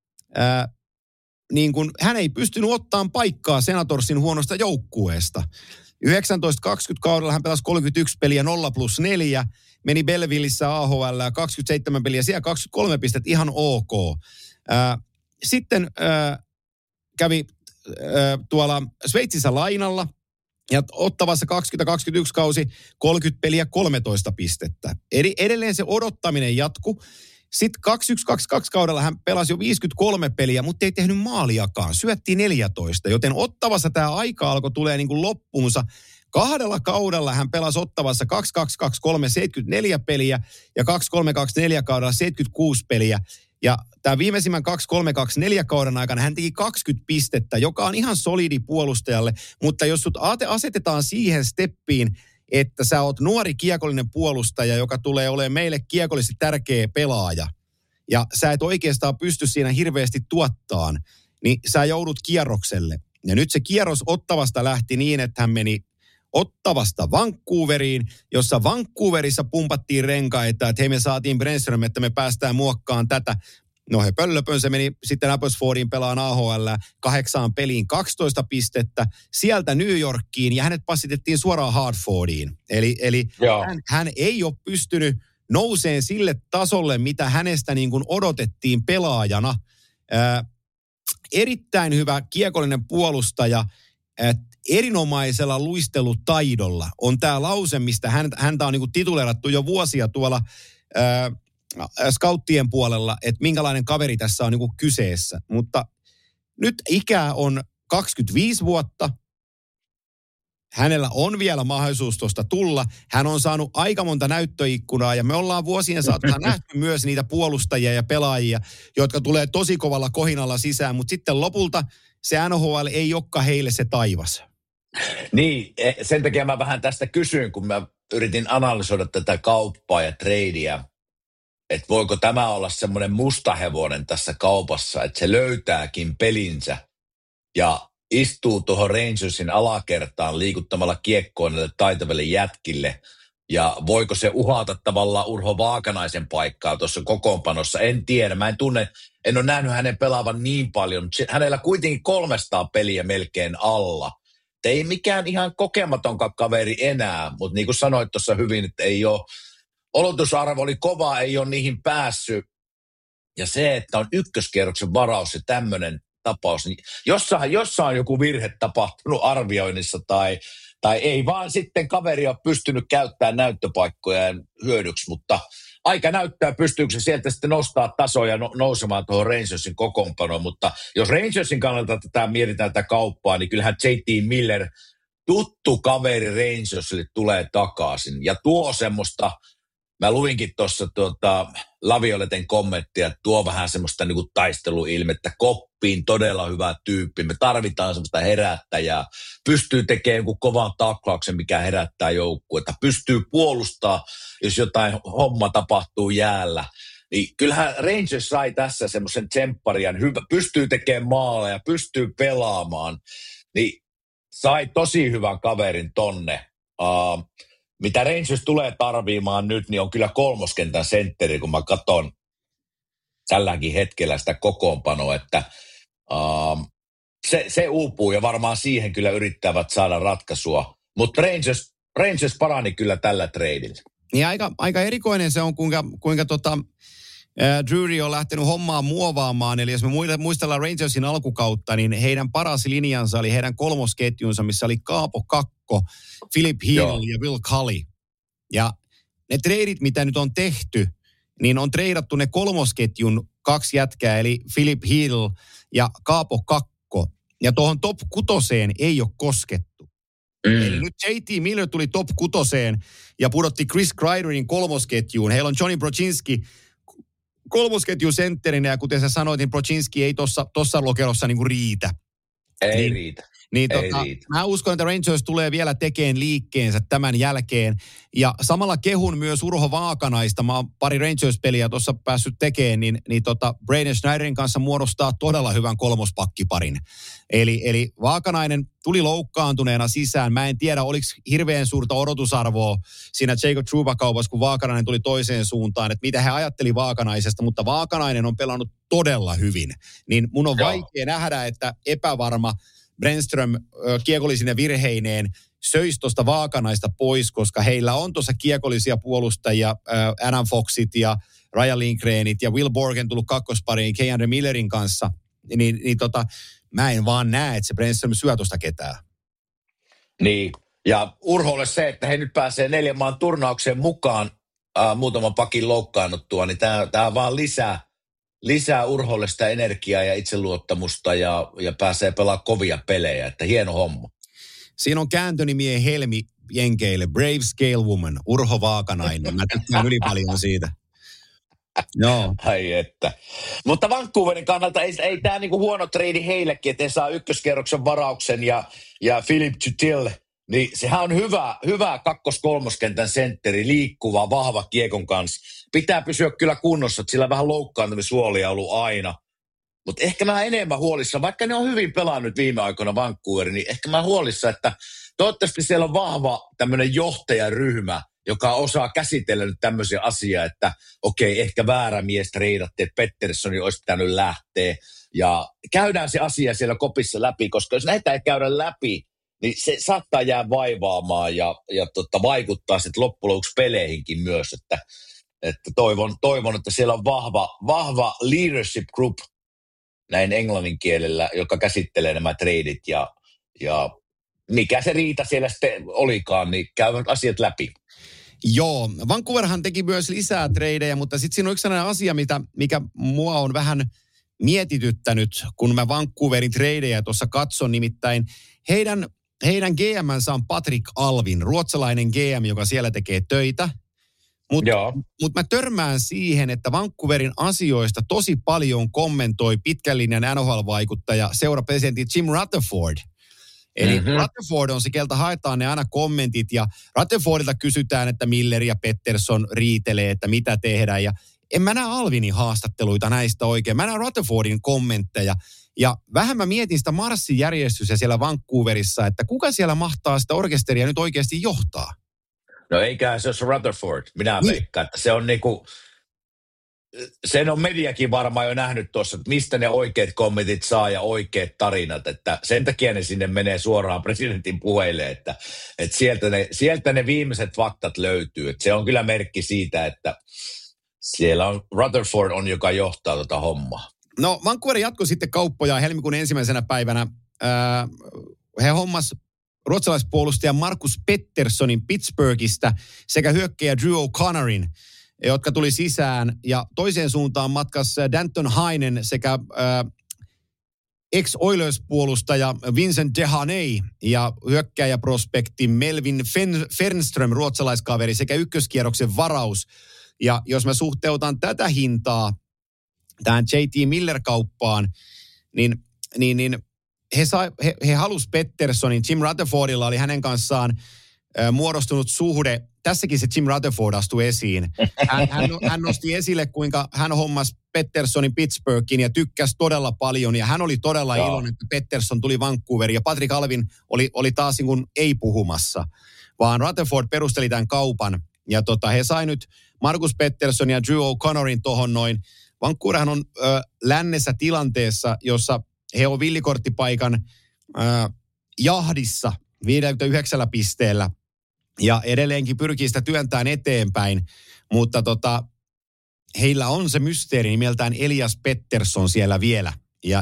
niin kuin, hän ei pystynyt ottamaan paikkaa Senatorsin huonosta joukkueesta. 19-20 kaudella hän pelasi 31 peliä 0+4, meni Bellevillissä AHL 27 peliä, siellä 23 pistettä, ihan ok. Sitten kävi tuolla Sveitsissä lainalla, ja Ottavassa 2021 kausi 30 peliä 13 pistettä. Eli edelleen se odottaminen jatkuu. Sitten 21-22 kaudella hän pelasi jo 53 peliä, mutta ei tehnyt maaliakaan. Syöttiin 14, joten Ottavassa tämä aika alkoi tulee niin kuin loppuunsa. 2 kaudella hän pelasi Ottavassa 22-23 74 peliä ja 23-24 kaudella 76 peliä. Ja tämä viimeisimmän 23-24 kauden aikana hän teki 20 pistettä, joka on ihan solidi puolustajalle. Mutta jos sut asetetaan siihen steppiin, että sä oot nuori kiekollinen puolustaja, joka tulee olemaan meille kiekollisesti tärkeä pelaaja, ja sä et oikeastaan pysty siinä hirveästi tuottaan, niin sä joudut kierrokselle. Ja nyt se kierros Ottavasta lähti niin, että hän meni Ottavasta Vancouveriin, jossa Vancouverissa pumpattiin renkaita, että hei me saatiin Brännström, että me päästään muokkaan tätä. No he pöllöpön, se meni sitten Abbotsfordiin pelaan AHL 8 peliin 12 pistettä, sieltä New Yorkiin ja hänet passitettiin suoraan Hartfordiin. Eli hän ei ole pystynyt nouseen sille tasolle, mitä hänestä niin kuin odotettiin pelaajana. Erittäin hyvä kiekollinen puolustaja, erinomaisella luistelutaidolla on tämä lause, mistä häntä on niin kuin tituleerattu jo vuosia tuolla scouttien puolella, että minkälainen kaveri tässä on niin kuin kyseessä. Mutta nyt ikää on 25 vuotta. Hänellä on vielä mahdollisuus tuosta tulla. Hän on saanut aika monta näyttöikkunaa ja me ollaan vuosien saatossa nähty myös niitä puolustajia ja pelaajia, jotka tulee tosi kovalla kohinalla sisään, mutta sitten lopulta se NHL ei olekaan heille se taivas. Niin, sen takia mä vähän tästä kysyin, kun mä yritin analysoida tätä kauppaa ja treidiä, että voiko tämä olla semmoinen mustahevonen tässä kaupassa, että se löytääkin pelinsä ja istuu tuohon Rangersin alakertaan liikuttamalla kiekkoa näille taitaville jätkille. Ja voiko se uhata tavallaan Urho Vaakanaisen paikkaa tuossa kokoonpanossa? En tiedä, en ole nähnyt hänen pelaavan niin paljon. Hänellä kuitenkin 300 peliä melkein alla. Ei mikään ihan kokematonkaan kaveri enää, mutta niin kuin sanoit tuossa hyvin, että ei ole, olotusarvo oli kova, ei ole niihin päässyt. Ja se, että on ykköskierroksen varaus ja tämmöinen tapaus, niin jossain on joku virhe tapahtunut arvioinnissa tai ei vaan sitten kaveri on pystynyt käyttämään näyttöpaikkoja hyödyksi, mutta aika näyttää, pystyykö se sieltä sitten nostaa tasoja nousemaan tuohon Rangersin kokoonpanoon, mutta jos Rangersin kannalta tätä mietitään tätä kauppaa, niin kyllähän J.T. Miller, tuttu kaveri Rangersille, tulee takaisin ja tuo semmoista. Mä luinkin tuossa Lavioleten kommenttia, että tuo vähän semmoista niin kuin taisteluilmettä koppiin, todella hyvä tyyppi. Me tarvitaan semmoista herättäjää, pystyy tekemään jonkun kovan taklauksen, mikä herättää joukkuetta, pystyy puolustamaan, jos jotain homma tapahtuu jäällä. Niin kyllähän Rangers sai tässä semmoisen tsempparian, pystyy tekemään maaleja, pystyy pelaamaan, niin sai tosi hyvän kaverin tonne. Mitä Rangers tulee tarviimaan nyt, niin on kyllä kolmoskentän sentteri, kun mä katson tälläkin hetkellä sitä kokoonpanoa, että se uupuu ja varmaan siihen kyllä yrittävät saada ratkaisua. Mutta Rangers parani kyllä tällä treidillä. Niin aika erikoinen se on, kuinka Drury on lähtenyt hommaa muovaamaan. Eli jos me muistellaan Rangersin alkukautta, niin heidän paras linjansa oli heidän kolmosketjunsa, missä oli Kaapo Kakko, Philip Hill ja Will Cully. Ja ne treidit, mitä nyt on tehty, niin on treidattu ne kolmosketjun 2 jätkää, eli Philip Hill ja Kaapo Kakko. Ja tuohon top 6 ei ole koskettu. Eli nyt J.T. Miller tuli top 6 ja pudotti Chris Kreiderin kolmosketjuun. Heillä on Johnny Brodzinski kolmosketjun sentterinä, ja kuten sä sanoit, niin Brodzinski ei tuossa lokerossa niinku riitä. Ei riitä. Niin mä uskon, että Rangers tulee vielä tekemään liikkeensä tämän jälkeen. Ja samalla kehun myös Urho Vaakanaista. Mä oon pari Rangers-peliä tuossa päässyt tekemään, niin Braden Schneiderin kanssa muodostaa todella hyvän kolmospakkiparin. Eli Vaakanainen tuli loukkaantuneena sisään. Mä en tiedä, oliko hirveän suurta odotusarvoa siinä Jacob Trouba-kaupassa, kun Vaakanainen tuli toiseen suuntaan, että mitä he ajatteli Vaakanaisesta, mutta Vaakanainen on pelannut todella hyvin. Niin mun on vaikea nähdä, että epävarma Brännström kiekollisine virheineen söisi tuosta Vaakanaista pois, koska heillä on tuossa kiekollisia puolustajia, Adam Foxit ja Ryan Lindgrenit ja Will Borgen tullut kakkospariin K'Andre Millerin kanssa, mä en vaan näe, että se Brännström syö tuosta ketään. Niin, ja Urholle se, että he nyt pääsee 4 maan turnaukseen mukaan muutaman pakin loukkaannuttua, niin tämä vaan lisää Urholle sitä energiaa ja itseluottamusta ja pääsee pelaamaan kovia pelejä, että hieno homma. Siinä on kääntönimien helmi jenkeille, Brave Scale Woman, Urho Vaakanainen. Mä tykkään yli paljon siitä. Joo. Ai että. Mutta Vancouverin kannalta ei tämä niinku huono treidi heillekin, että he saa ykköskerroksen varauksen ja Philippe Tutil, niin sehän on hyvä kakkos-kolmoskentän sentteri, liikkuva, vahva kiekon kanssa. Pitää pysyä kyllä kunnossa, että sillä vähän loukkaantumishuolia on ollut aina. Mutta ehkä mä enemmän huolissa, vaikka ne on hyvin pelannut viime aikoina Vancouverin, niin ehkä mä huolissa, että toivottavasti siellä on vahva tämmöinen johtajaryhmä, joka osaa käsitellä nyt tämmöisiä asiaa, että okei, ehkä väärä mies treidattiin, että Pettersson olisi pitänyt lähteä. Ja käydään se asia siellä kopissa läpi, koska jos näitä ei käydä läpi, niin se saattaa jää vaivaamaan ja vaikuttaa sitten loppujen lopuksi peleihinkin myös, että toivon, että siellä on vahva leadership group näin englannin kielellä, joka käsittelee nämä treidit ja mikä se riita siellä sitten olikaan, niin käyvät asiat läpi. Joo, Vancouverhan teki myös lisää treidejä, mutta sitten siinä on yksi sellainen asia, mikä mua on vähän mietityttänyt, kun mä Vancouverin treidejä tuossa katson, nimittäin heidän GM:nsä on Patrick Alvin, ruotsalainen GM, joka siellä tekee töitä. Mutta mä törmään siihen, että Vancouverin asioista tosi paljon kommentoi pitkän linjan NHL-vaikuttaja seurapresidentti Jim Rutherford. Eli Rutherford on se, keltä haetaan ne aina kommentit, ja Rutherfordilta kysytään, että Miller ja Pettersson riitelee, että mitä tehdään. Ja en mä näe Alvinin haastatteluita näistä oikein. Mä näen Rutherfordin kommentteja. Ja vähän mä mietin sitä marssijärjestystä siellä Vancouverissa, että kuka siellä mahtaa sitä orkesteria nyt oikeasti johtaa? No eikä se ole Rutherford. Minä veikkaan, että se on niinku, sen on mediakin varmaan jo nähnyt tuossa, että mistä ne oikeat kommentit saa ja oikeat tarinat, että sen takia ne sinne menee suoraan presidentin puheille, että sieltä ne viimeiset faktat löytyy. Että se on kyllä merkki siitä, että siellä on Rutherford on, joka johtaa tota hommaa. No Vancouver jatkoi sitten kauppoja helmikuun 1. päivänä. He hommas ruotsalaispuolustaja Marcus Petterssonin Pittsburghista sekä hyökkäjä Drew O'Connorin, jotka tuli sisään. Ja toiseen suuntaan matkassa Danton Heinen sekä ex-Oilers-puolustaja Vincent Dehaney ja hyökkäjäprospekti Melvin Fernström, ruotsalaiskaveri, sekä ykköskierroksen varaus. Ja jos mä suhteutan tätä hintaa tähän J.T. Miller-kauppaan, niin he halusi Petterssonin. Jim Rutherfordilla oli hänen kanssaan muodostunut suhde. Tässäkin se Jim Rutherford astui esiin. Hän nosti esille, kuinka hän hommasi Petterssonin Pittsburghin ja tykkäsi todella paljon. Ja hän oli todella iloinen, että Pettersson tuli Vancouveriin. Ja Patrick Alvin oli taas niin kuin ei puhumassa, vaan Rutherford perusteli tämän kaupan. Ja he sai nyt Marcus Pettersson ja Drew O'Connorin tohon noin. Vancouverhan on lännessä tilanteessa, jossa he on villikorttipaikan jahdissa 59 pisteellä ja edelleenkin pyrkii sitä työntään eteenpäin, mutta heillä on se mysteeri nimeltään Elias Pettersson siellä vielä.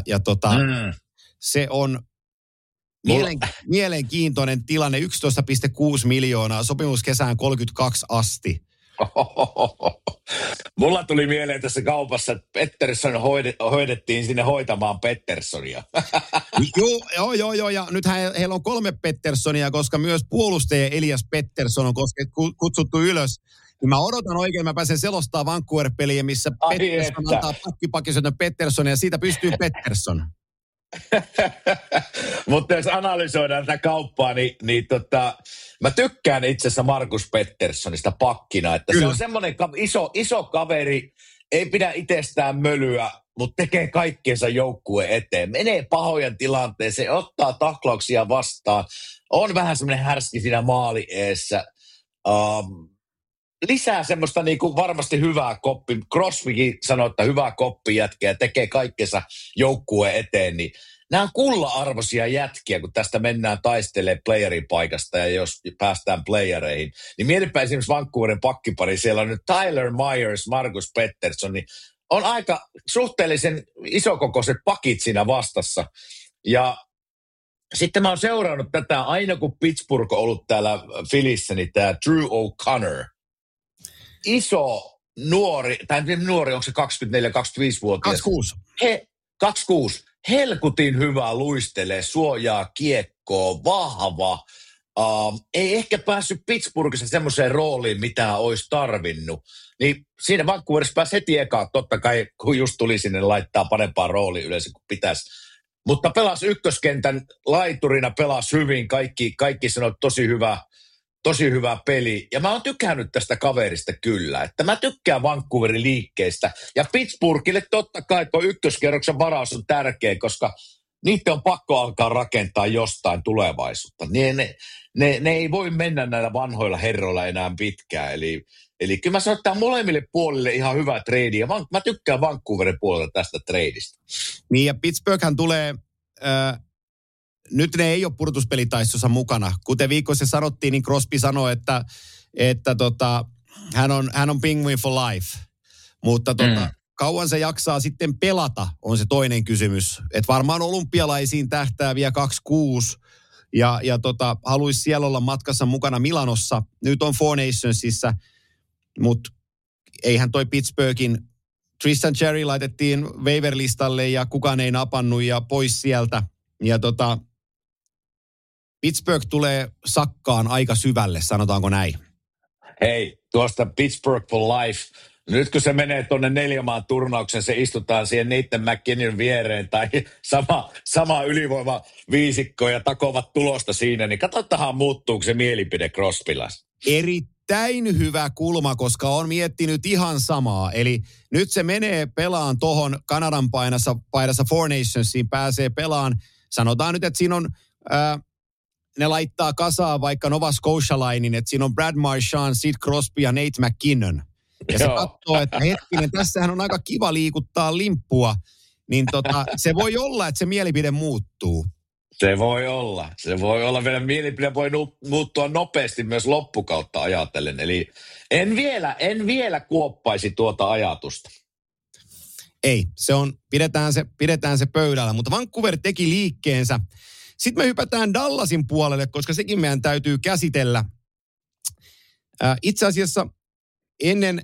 Se on mielenkiintoinen tilanne, 11,6 miljoonaa, sopimus kesään 32 asti. Mulla tuli mieleen tässä kaupassa, että Pettersson hoidettiin sinne hoitamaan Petterssonia. Joo, ja nyt heillä on 3 Petterssonia, koska myös puolustaja Elias Pettersson on kutsuttu ylös. Niin mä odotan oikein, mä pääsen selostaa Vancouver-peliä, missä Pettersson antaa pakkisyötön Petterssonia ja siitä pystyy Pettersson. Mutta jos analysoidaan tätä kauppaa, niin mä tykkään itse asiassa Marcus Petterssonista pakkina, että Kyllä. Se on semmoinen iso kaveri, ei pidä itsestään mölyä, mutta tekee kaikkeensa joukkueen eteen. Menee pahojen tilanteeseen, ottaa taklauksia vastaan, on vähän semmoinen härski siinä maali eessä. Lisää semmoista niinku varmasti hyvää koppi. Crosbykin sanoi, että hyvää koppi jätkeä, tekee kaikkensa joukkueen eteen, niin nämä on kulla-arvoisia jätkiä, kun tästä mennään taistelemaan playerin paikasta ja jos päästään playereihin. Niin mietipä esimerkiksi Vancouverin pakkipari, siellä on nyt Tyler Myers, Marcus Pettersson, niin on aika suhteellisen isokokoiset pakit siinä vastassa. Ja sitten mä oon seurannut tätä aina, kun Pittsburgh on ollut täällä Phillissä, niin tämä Drew O'Connor. Iso nuori, onko se 24-25-vuotias? 26. 26. Helkutin hyvä, luistelee, suojaa kiekkoa, vahva. Ei ehkä päässyt Pittsburghissa semmoiseen rooliin, mitä olisi tarvinnut. Niin siinä Vancouverissa pääsi heti ekaan, totta kai kun just tuli sinne laittaa parempaa roolia yleensä kuin pitäisi. Mutta pelasi ykköskentän laiturina, pelasi hyvin, kaikki sanoi tosi hyvä peli. Ja mä oon tykännyt tästä kaverista kyllä, että mä tykkään Vancouverin liikkeestä. Ja Pittsburghille totta kai tuo ykköskerroksen varaus on tärkeä, koska niitä on pakko alkaa rakentaa jostain tulevaisuutta. Ne ei voi mennä näillä vanhoilla herroilla enää pitkään. Eli kyllä mä sanon, että tämä on molemmille puolille ihan hyvä trade. Ja mä tykkään Vancouverin puolelta tästä tradeista. Niin ja Pittsburghhän tulee... Nyt ne ei ole pudotuspelitaistossa mukana. Kuten viikossa sanottiin, niin Crosby sanoi, että hän on Penguin for life. Mutta kauan se jaksaa sitten pelata, on se toinen kysymys. Että varmaan olympialaisiin tähtää vielä 26 ja haluaisi siellä olla matkassa mukana Milanossa. Nyt on Four Nationsissa, mutta eihän toi Pittsburghin Tristan Cherry laitettiin waiver-listalle ja kukaan ei napannut ja pois sieltä. Ja Pittsburgh tulee sakkaan aika syvälle, sanotaanko näin? Hei, tuosta Pittsburgh for life. Nyt kun se menee tuonne 4 maan turnauksen, se istutaan siihen Nathan McKinnon viereen tai sama ylivoima viisikko ja takovat tulosta siinä, niin katsotaan muuttuuko se mielipide Crosbylas. Erittäin hyvä kulma, koska on miettinyt ihan samaa. Eli nyt se menee pelaan tohon Kanadan paidassa Four Nationsiin, pääsee pelaan. Sanotaan nyt, että siinä on... ne laittaa kasaan vaikka Nova Scotialainin, että siinä on Brad Marchand, Sid Crosby ja Nate McKinnon. Ja se katsoo, että hetkinen, tässähän on aika kiva liikuttaa limppua. Niin se voi olla, että se mielipide muuttuu. Se voi olla. Vielä mielipide voi muuttua nopeasti myös loppukautta ajatellen. Eli en vielä kuoppaisi tuota ajatusta. Ei, pidetään se pöydällä. Mutta Vancouver teki liikkeensä. Sitten me hypätään Dallasin puolelle, koska sekin meidän täytyy käsitellä. Itse asiassa ennen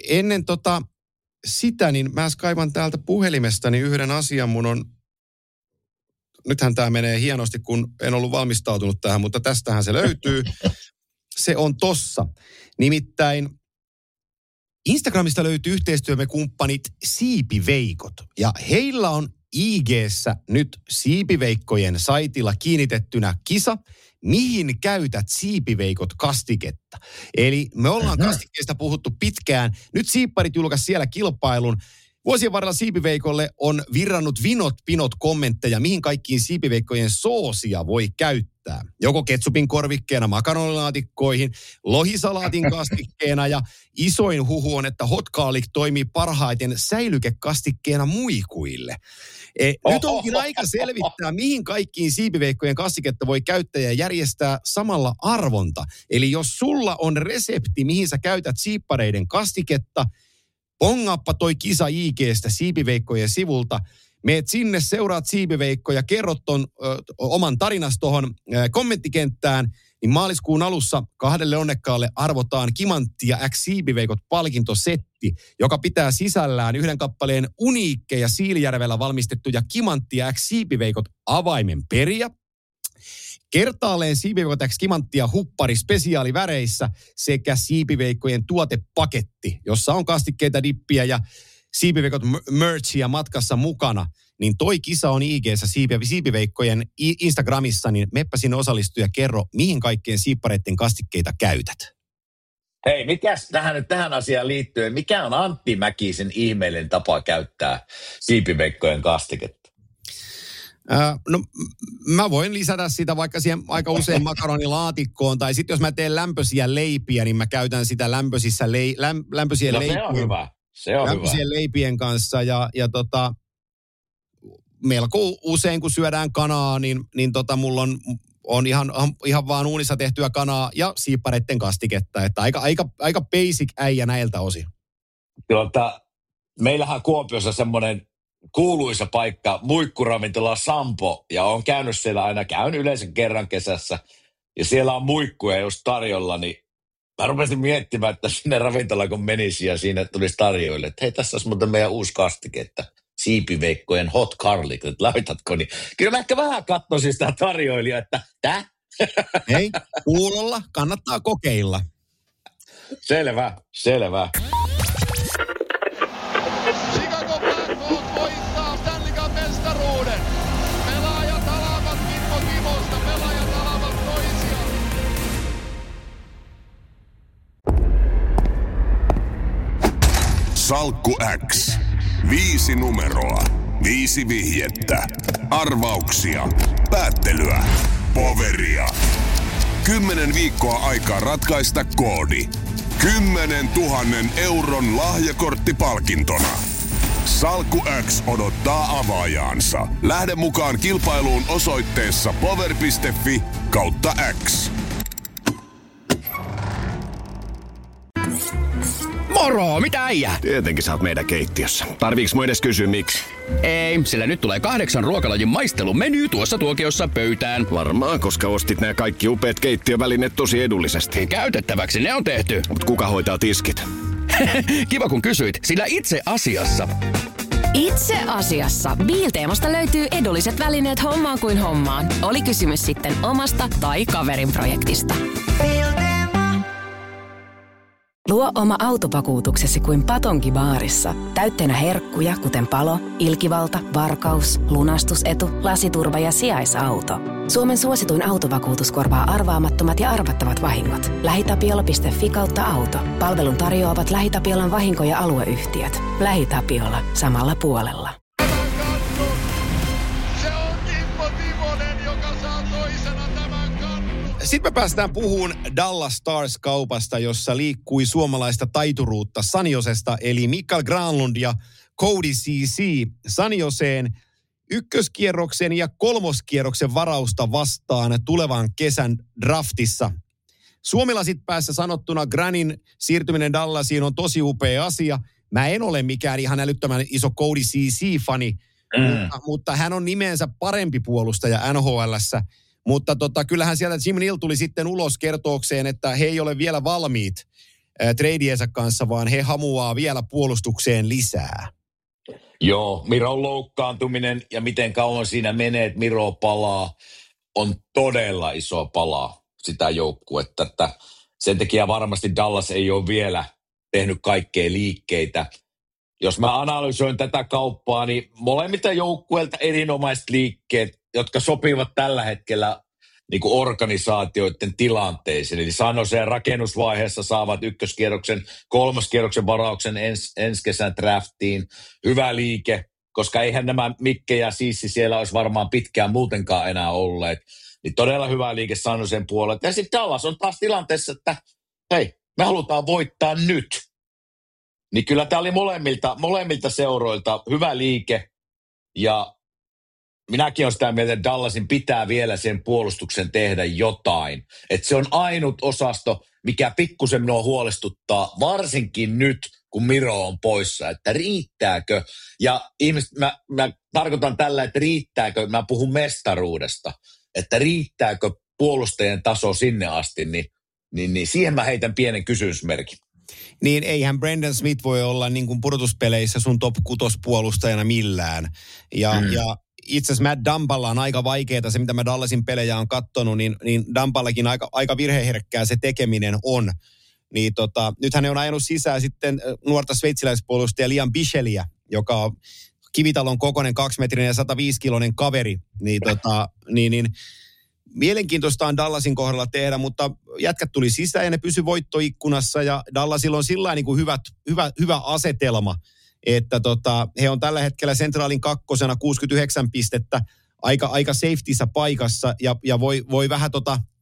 sitä, niin mä kaivan täältä puhelimestani yhden asian. Nythän tämä menee hienosti, kun en ollut valmistautunut tähän, mutta tästähän se löytyy. Se on tossa. Nimittäin Instagramista löytyy yhteistyömme kumppanit Siipiveikot. Ja heillä on IG:ssä nyt Siipiveikkojen saitilla kiinnitettynä kisa, mihin käytät Siipiveikot kastiketta. Eli me ollaan kastikkeesta puhuttu pitkään. Nyt Siipparit julkaisi siellä kilpailun. Vuosien varrella Siipiveikolle on virrannut pinot kommentteja, mihin kaikkiin Siipiveikkojen soosia voi käyttää. Joko ketsupin korvikkeena makaronilaatikkoihin, lohisalaatin kastikkeena ja isoin huhu on, että hot garlic toimii parhaiten säilykekastikkeena muikuille. Nyt onkin aika selvittää, mihin kaikkiin Siipiveikkojen kastiketta voi käyttää ja järjestää samalla arvonta. Eli jos sulla on resepti, mihin sä käytät siippareiden kastiketta, pongaappa toi kisa IG:stä Siipiveikkojen sivulta. Meet sinne, seuraat Siipiveikko ja kerrot ton oman tarinas tuohon kommenttikenttään. Niin maaliskuun alussa 2 onnekkaalle arvotaan Kimanttia X Siipiveikot palkintosetti, joka pitää sisällään 1 kappaleen uniikkeja Siilijärvellä valmistettuja Kimanttia X Siipiveikot avaimenperiä, kertaalleen Siipiveikot X Kimanttia huppari spesiaaliväreissä sekä Siipiveikkojen tuotepaketti, jossa on kastikkeita, dippiä ja Siipiveikot merchia matkassa mukana. niin toi kisa on IG:ssä Siipiveikkojen Instagramissa, niin meppä sinne osallistu ja kerro, mihin kaikkeen siippareiden kastikkeita käytät. Hei, mikäs tähän asiaan liittyen, mikä on Antti Mäkisen ihmeellinen tapa käyttää Siipiveikkojen kastiketta? No mä voin lisätä sitä vaikka siihen aika usein makaronilaatikkoon, tai sitten jos mä teen lämpöisiä leipiä, niin mä käytän sitä lämpöisien leipien kanssa, ja melko usein kun syödään kanaa, niin mulla on ihan vaan uunissa tehtyä kanaa ja siippareiden kastiketta, että aika basic äijä näiltä osin. Meillähän Kuopiossa semmoinen kuuluisa paikka, muikkuravintola Sampo, ja olen käynyt siellä aina, käyn yleensä kerran kesässä, ja siellä on muikkuja jos tarjolla, niin mä rupesin miettimään, että sinne ravintolaan kun menisi ja siinä tulisi tarjoille, että hei, tässä olisi muuten meidän uusi kastike, että Siipiveikkojen hot garlic, että laitatko, niin kyllä mä ehkä vähän katsoisin sitä tarjoilijaa, että Hei, kuulolla kannattaa kokeilla. Selvä. Chicago Blackhawks voittaa Stanley Cup -mestaruuden. Pelaajat alavat Kimmo Timosta, pelaajat alavat toisiaan. Salkku X. 5 numeroa. 5 vihjettä. Arvauksia. Päättelyä. Poveria. 10 viikkoa aikaa ratkaista koodi. 10 000 euron lahjakorttipalkintona. Salkku X odottaa avaajaansa. Lähde mukaan kilpailuun osoitteessa power.fi/X. Moro, mitä äijä? Tietenkin sä oot meidän keittiössä. Tarviiks mun edes kysyä miksi? Ei, sillä nyt tulee 8 ruokalajin maistelumeny tuossa tuokiossa pöytään. Varmaan, koska ostit nämä kaikki upeat keittiövälineet tosi edullisesti. Käytettäväksi ne on tehty. Mut kuka hoitaa tiskit? Kiva kun kysyit, sillä itse asiassa Biilteemosta löytyy edulliset välineet hommaan kuin hommaan. Oli kysymys sitten omasta tai kaverin projektista. Luo oma autovakuutuksesi kuin Patonki-baarissa. Täytteenä herkkuja, kuten palo, ilkivalta, varkaus, lunastusetu, lasiturva ja sijaisauto. Suomen suosituin autovakuutus korvaa arvaamattomat ja arvattavat vahingot. LähiTapiola.fi/auto. Palvelun tarjoavat LähiTapiolan vahinko- ja alueyhtiöt. LähiTapiola. Samalla puolella. Se on Kimmo Timonen, joka saa toisena tämän kannun. Sitten me päästään puhumaan Dallas Stars-kaupasta, jossa liikkui suomalaista taituruutta San Josesta, eli Mikael Granlund ja Cody CC San Joseen ykköskierroksen ja kolmoskierroksen varausta vastaan tulevan kesän draftissa. Suomilaiset päässä sanottuna Granin siirtyminen Dallasiin on tosi upea asia. Mä en ole mikään ihan älyttömän iso Cody CC-fani, mutta hän on nimensä parempi puolustaja NHL:ssä. Mutta kyllähän sieltä Jim Nill tuli sitten ulos kertookseen, että he ei ole vielä valmiit treidiensä kanssa, vaan he hamuaa vielä puolustukseen lisää. Joo, Miron loukkaantuminen ja miten kauan siinä menee, että Miro palaa, on todella iso palaa sitä joukkuetta. Että sen takia varmasti Dallas ei ole vielä tehnyt kaikkea liikkeitä. Jos mä analysoin tätä kauppaa, niin molemmilta joukkueilta erinomaiset liikkeet, jotka sopivat tällä hetkellä niin kuin organisaatioiden tilanteeseen. Eli San Joseen rakennusvaiheessa saavat ykköskierroksen, kolmoskierroksen varauksen ensi kesän draftiin. Hyvä liike, koska eihän nämä Mikke ja Sissi siellä olisi varmaan pitkään muutenkaan enää olleet. Niin todella hyvä liike San Joseen puolelta. Ja sitten Dallas on taas tilanteessa, että hei, me halutaan voittaa nyt. Niin kyllä tämä oli molemmilta seuroilta hyvä liike. Ja minäkin olen sitä mieltä, että Dallasin pitää vielä sen puolustuksen tehdä jotain. Että se on ainut osasto, mikä pikkusen minua huolestuttaa, varsinkin nyt, kun Miro on poissa. Että riittääkö, ja ihmiset, mä tarkoitan tällä, että riittääkö, mä puhun mestaruudesta, että riittääkö puolustajien taso sinne asti, niin siihen mä heitän pienen kysymysmerkin. Niin eihän Brendan Smith voi olla niin kuin pudotuspeleissä sun top 6 puolustajana millään. Ja itse asiassa Matt Dumpalla on aika vaikeaa se, mitä mä Dallasin pelejä on katsonut, niin Dumpallakin aika virheherkkää se tekeminen on. Niin nythän ne on ajanut sisään sitten nuorta sveitsiläispuolustaja Liam Bicheliä, joka Kivitalon kokoinen 2-metrinen ja 105-kiloinen kaveri, niin mielenkiintoista on Dallasin kohdalla tehdä, mutta jätkät tuli sisään ja ne pysyi voittoikkunassa ja Dallasilla on sillä niin kuin hyvä asetelma, että he on tällä hetkellä Centralin kakkosena 69 pistettä, aika safetyssä paikassa ja voi vähän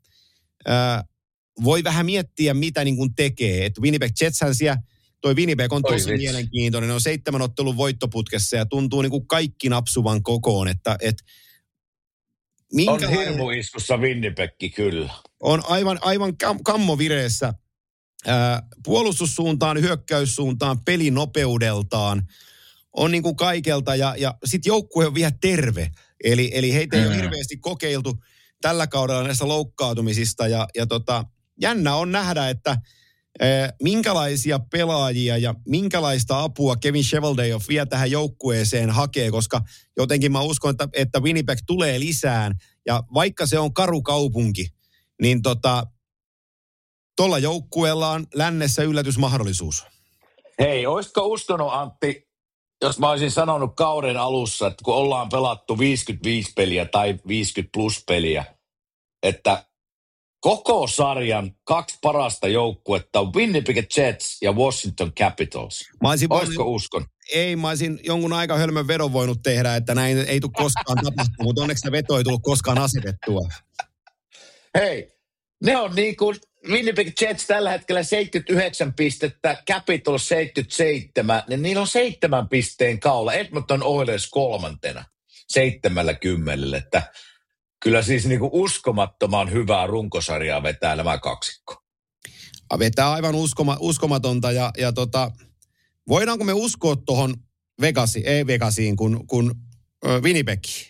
voi vähän miettiä, mitä niin kuin tekee. Että Winnipeg Jetshän siellä, toi Winnipeg on tosi mielenkiintoinen. Ne on 7 ottelun voittoputkessa ja tuntuu niin kuin kaikki napsuvan kokoon. On hirmuiskussa Winnipegki kyllä. On aivan kammovireessä puolustussuuntaan, hyökkäyssuuntaan, pelinopeudeltaan. On niin kuin kaikelta ja sitten joukkue on vielä terve. Eli heitä ei ole hirveästi kokeiltu tällä kaudella näistä loukkaantumisista ja jännä on nähdä, että minkälaisia pelaajia ja minkälaista apua Kevin Cheveldayoff vielä tähän joukkueeseen hakee, koska jotenkin mä uskon, että Winnipeg tulee lisään ja vaikka se on karu kaupunki, niin tuolla joukkueella on lännessä yllätysmahdollisuus. Hei, olisitko uskonut Antti, jos mä olisin sanonut kauden alussa, että kun ollaan pelattu 55 peliä tai 50 plus peliä, että koko sarjan 2 parasta joukkuetta on Winnipeg Jets ja Washington Capitals. Olisiko uskon? Ei, mä olisin jonkun aika hölmön vedon voinut tehdä, että näin ei tule koskaan tapahtua, mutta onneksi se veto ei tullut koskaan asetettua. Hei, ne on niin kuin Winnipeg Jets tällä hetkellä 79 pistettä, Capitals 77, niin niillä on 7 pisteen kaula. Edmonton Oilers 3. 70, että kyllä siis niin kuin uskomattoman hyvää runkosarjaa vetää nämä kaksikko. Vetää aivan uskomatonta ja voidaanko me uskoa tuohon Vegasiin kuin Winnipegiin?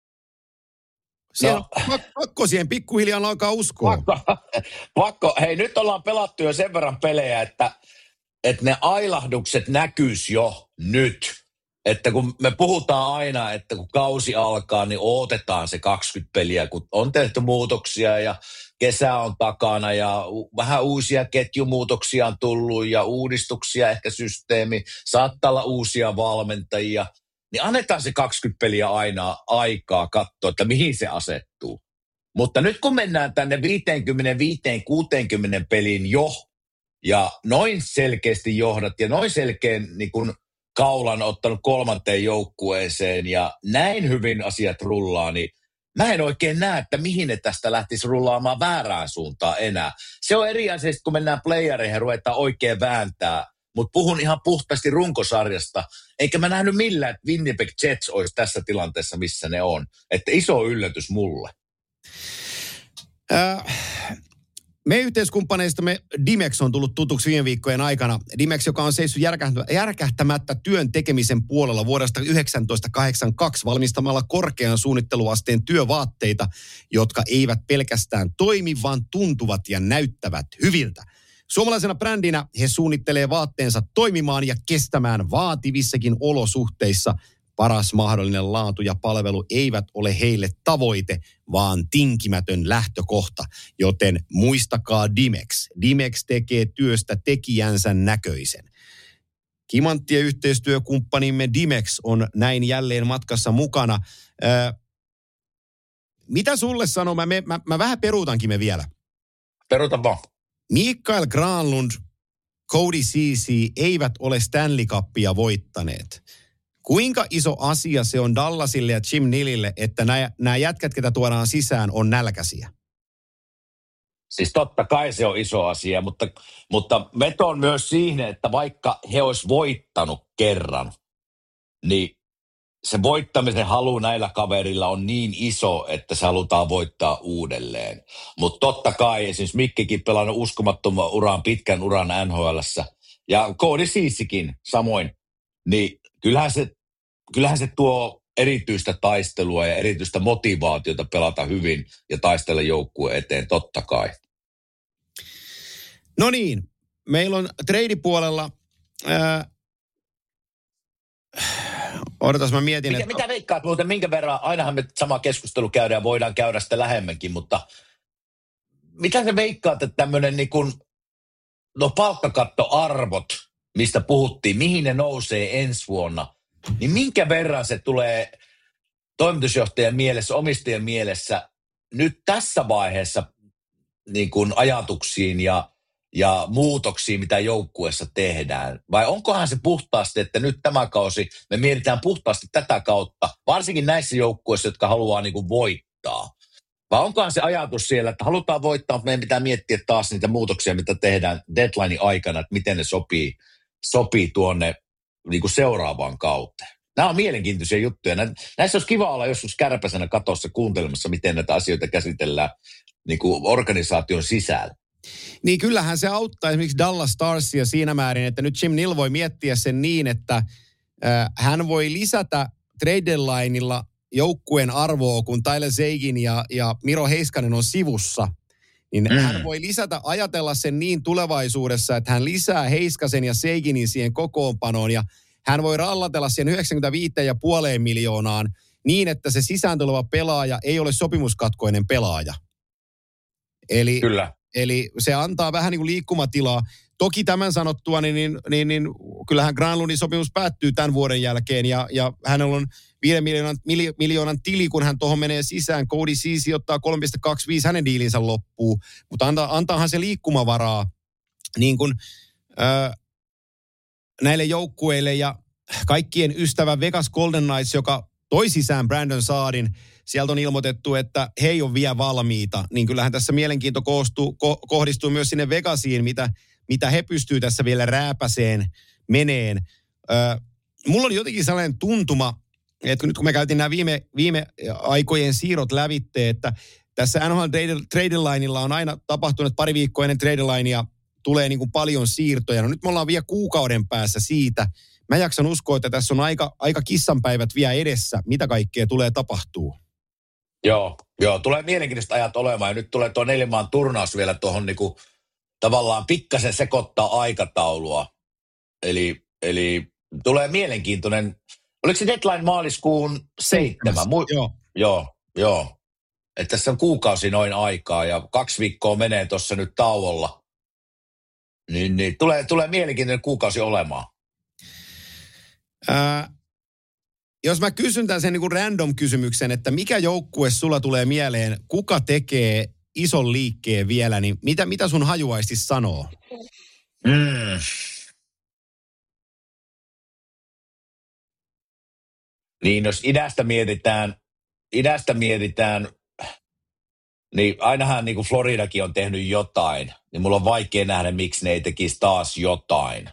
Pakko siihen pikkuhiljaa alkaa uskoa. Pakko. Hei, nyt ollaan pelattu jo sen verran pelejä, että ne ailahdukset näkyis jo nyt. Että kun me puhutaan aina, että kun kausi alkaa, niin odotetaan se 20 peliä, kun on tehty muutoksia ja kesä on takana ja vähän uusia ketjumuutoksia on tullut ja uudistuksia ehkä systeemi, saattaa olla uusia valmentajia, niin annetaan se 20 peliä aina aikaa katsoa, että mihin se asettuu. Mutta nyt kun mennään tänne 55-60 peliin jo ja noin selkeästi johdat ja noin selkeän niin kun kaulan ottanut 3. joukkueeseen ja näin hyvin asiat rullaa, niin mä en oikein näe, että mihin ne tästä lähtisi rullaamaan väärään suuntaan enää. Se on eri asia, kun mennään playereihin ja ruvetaan oikein vääntää, mutta puhun ihan puhtaasti runkosarjasta. Eikä mä nähnyt millään, että Winnipeg Jets olisi tässä tilanteessa, missä ne on. Että iso yllätys mulle. Me yhteiskumpaneista Dimex on tullut tutuksi viime viikkojen aikana. Dimex, joka on seissyt järkähtämättä työn tekemisen puolella vuodesta 1982 valmistamalla korkean suunnitteluasteen työvaatteita, jotka eivät pelkästään toimi, vaan tuntuvat ja näyttävät hyviltä. Suomalaisena brändinä he suunnittelee vaatteensa toimimaan ja kestämään vaativissakin olosuhteissa. Paras mahdollinen laatu ja palvelu eivät ole heille tavoite, vaan tinkimätön lähtökohta. Joten muistakaa Dimex. Dimex tekee työstä tekijänsä näköisen. Kimantti ja yhteistyökumppanimme Dimex on näin jälleen matkassa mukana. Mitä sulle sanoo? Mä vähän peruutankin me vielä. Peruutan vaan. Mikael Granlund, Cody Ceci eivät ole Stanley Cupia voittaneet. Kuinka iso asia se on Dallasille ja Jim Nillille, että nämä jätkät, ketä tuodaan sisään, on nälkäisiä? Siis totta kai se on iso asia, mutta vetoon myös siihen, että vaikka he olisi voittanut kerran, niin se voittamisen halu näillä kaverilla on niin iso, että se halutaan voittaa uudelleen. Mutta totta kai esimerkiksi Mikkikin pelannut uskomattoman uran, pitkän uran NHL:ssä ja Cody Cecikin samoin, niin kyllähän se tuo erityistä taistelua ja erityistä motivaatiota pelata hyvin ja taistella joukkueen eteen, totta kai. No niin, meillä on treidipuolella, odotas mä mietin, Mitä veikkaat muuten, minkä verran, ainahan me sama keskustelu käydään, voidaan käydä sitä lähemmänkin, mutta mitä sä veikkaat, että tämmöinen niin kuin, palkkakattoarvot, mistä puhuttiin, mihin ne nousee ensi vuonna, niin minkä verran se tulee toimitusjohtajan mielessä, omistajien mielessä nyt tässä vaiheessa niin kuin ajatuksiin ja muutoksiin, mitä joukkueessa tehdään? Vai onkohan se puhtaasti, että nyt tämä kausi, me mietitään puhtaasti tätä kautta, varsinkin näissä joukkueissa, jotka haluaa niin kuin voittaa? Vai onkohan se ajatus siellä, että halutaan voittaa, mutta meidän pitää miettiä taas niitä muutoksia, mitä tehdään deadlinein aikana, että miten ne sopii tuonne niin kuin seuraavaan kauteen? Nämä on mielenkiintoisia juttuja. Näissä olisi kiva olla joskus kärpäsenä katossa kuuntelemassa, miten näitä asioita käsitellään niin kuin organisaation sisällä. Niin kyllähän se auttaa esimerkiksi Dallas Starsia siinä määrin, että nyt Jim Nill voi miettiä sen niin, että hän voi lisätä trade deadlineilla joukkueen arvoa, kun Tyler Seguin ja Miro Heiskanen on sivussa. Niin hän voi ajatella sen niin tulevaisuudessa, että hän lisää Heiskasen ja Seguinin siihen kokoonpanoon ja hän voi rallatella siihen 95,5 miljoonaan niin, että se sisään tuleva pelaaja ei ole sopimuskatkoinen pelaaja. Eli se antaa vähän niin kuin liikkumatilaa. Toki tämän sanottua, niin kyllähän Granlundin sopimus päättyy tämän vuoden jälkeen ja hänellä on 5 miljoonan tili, kun hän tuohon menee sisään. Cody Ceci ottaa 3,25 hänen diilinsä loppuu, mutta antaahan se liikkumavaraa niin kuin, näille joukkueille ja kaikkien ystävä Vegas Golden Knights, joka toi sisään Brandon Saadin. Sieltä on ilmoitettu, että he ei ole vielä valmiita. Niin kyllähän tässä mielenkiinto kohdistuu myös sinne Vegasiin, mitä he pystyy tässä vielä rääpäseen meneen. Mulla on jotenkin sellainen tuntuma, että nyt kun me käytiin nämä viime aikojen siirrot lävitte, että tässä NHL trade lineilla on aina tapahtunut, että pari viikkoa ennen trade linea tulee niin kuin paljon siirtoja. No nyt me ollaan vielä kuukauden päässä siitä. Mä jaksan uskoa, että tässä on aika kissanpäivät vielä edessä, mitä kaikkea tulee tapahtuu. Joo, tulee mielenkiintoiset ajat olemaan. Ja nyt tulee tuo 4 maan turnaus vielä tuohon niinku, tavallaan pikkasen sekoittaa aikataulua. Eli tulee mielenkiintoinen. Oliko se deadline maaliskuun 7? Joo. Että tässä on kuukausi noin aikaa ja 2 viikkoa menee tuossa nyt tauolla. Niin tulee mielenkiintoinen kuukausi olemaan. Jos mä kysyn tämän sen niin kuin random-kysymyksen, että mikä joukkue sulla tulee mieleen, kuka tekee ison liikkeen vielä, niin mitä sun hajuaisti sanoo? Niin, jos idästä mietitään, niin ainahan niin kuin Floridakin on tehnyt jotain, niin mulla on vaikea nähdä, miksi ne ei tekisi taas jotain.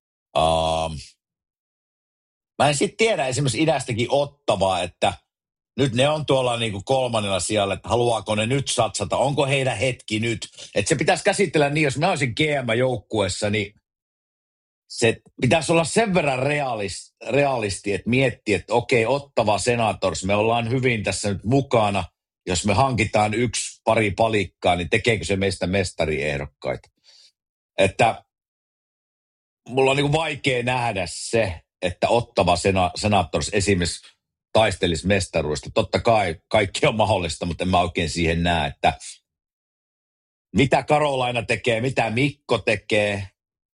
Mä en sitten tiedä esimerkiksi idästäkin Ottavaa, että nyt ne on tuolla niinku 3. sijalla, että haluaako ne nyt satsata, onko heidän hetki nyt. Että se pitäisi käsitellä niin, jos mä olisin GM-joukkuessa, niin se pitäisi olla sen verran realisti, että miettiä, että okei, Ottava Senators, me ollaan hyvin tässä nyt mukana. Jos me hankitaan 1-2 palikkaa, niin tekeekö se meistä mestariehdokkaita? Että mulla on niinku vaikea nähdä se, että Ottava Senators esimerkiksi taistelisi mestaruudesta. Totta kai kaikki on mahdollista, mutta en mä oikein siihen näe, että mitä Carolina tekee, mitä Mikko tekee.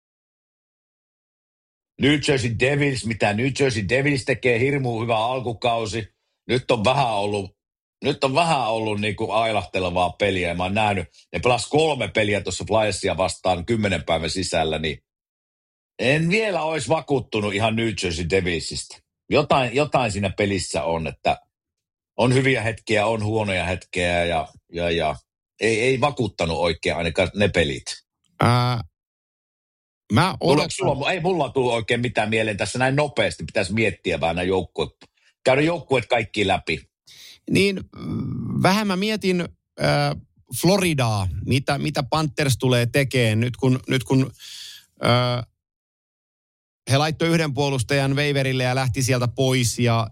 New Jersey Devils tekee, hirmu hyvä alkukausi. Nyt on vähän ollut niin kuin ailahtelevaa peliä. Ja mä oon nähnyt, ne pelasi 3 peliä tuossa Flyersia vastaan 10 päivän sisällä, niin en vielä olisi vakuuttunut ihan New Jersey Devilsistä. Jotain siinä pelissä on, että on hyviä hetkiä, on huonoja hetkiä ja ei vakuuttanut oikein ainakaan ne pelit. Ei mulla tule oikein mitään mieleen tässä näin nopeasti. Pitäisi miettiä vähän nämä käydä joukkueet kaikki läpi. Niin vähän mä mietin Floridaa, mitä Panthers tulee tekemään nyt kun he laittoi 1 puolustajan waiverille ja lähti sieltä pois ja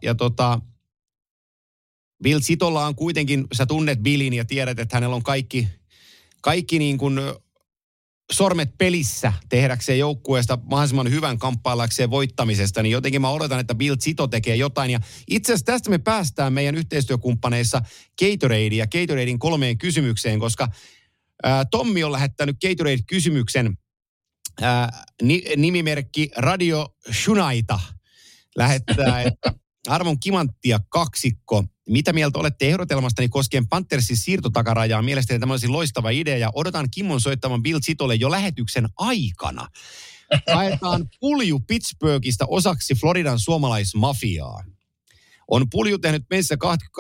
Bill Zitolla on kuitenkin, sä tunnet Billin ja tiedät, että hänellä on kaikki niin kuin sormet pelissä tehdäkseen joukkueesta mahdollisimman hyvän kamppaillakseen voittamisesta, niin jotenkin mä odotan, että Bill Zito tekee jotain. Ja itse asiassa tästä me päästään meidän yhteistyökumppaneissa Gatoradein 3 kysymykseen, koska Tommi on lähettänyt Gatorade-kysymyksen nimimerkki Radio Shunaita lähettää, että arvon kimanttia kaksikko. Mitä mieltä olette ehdotelmastani koskien Panthersin siirtotakarajaa? Mielestäni tämä olisi loistava idea ja odotan Kimmon soittavan Bill Zitolle jo lähetyksen aikana. Haetaan pulju Pittsburghista osaksi Floridan suomalaismafiaa. On pulju tehnyt meissä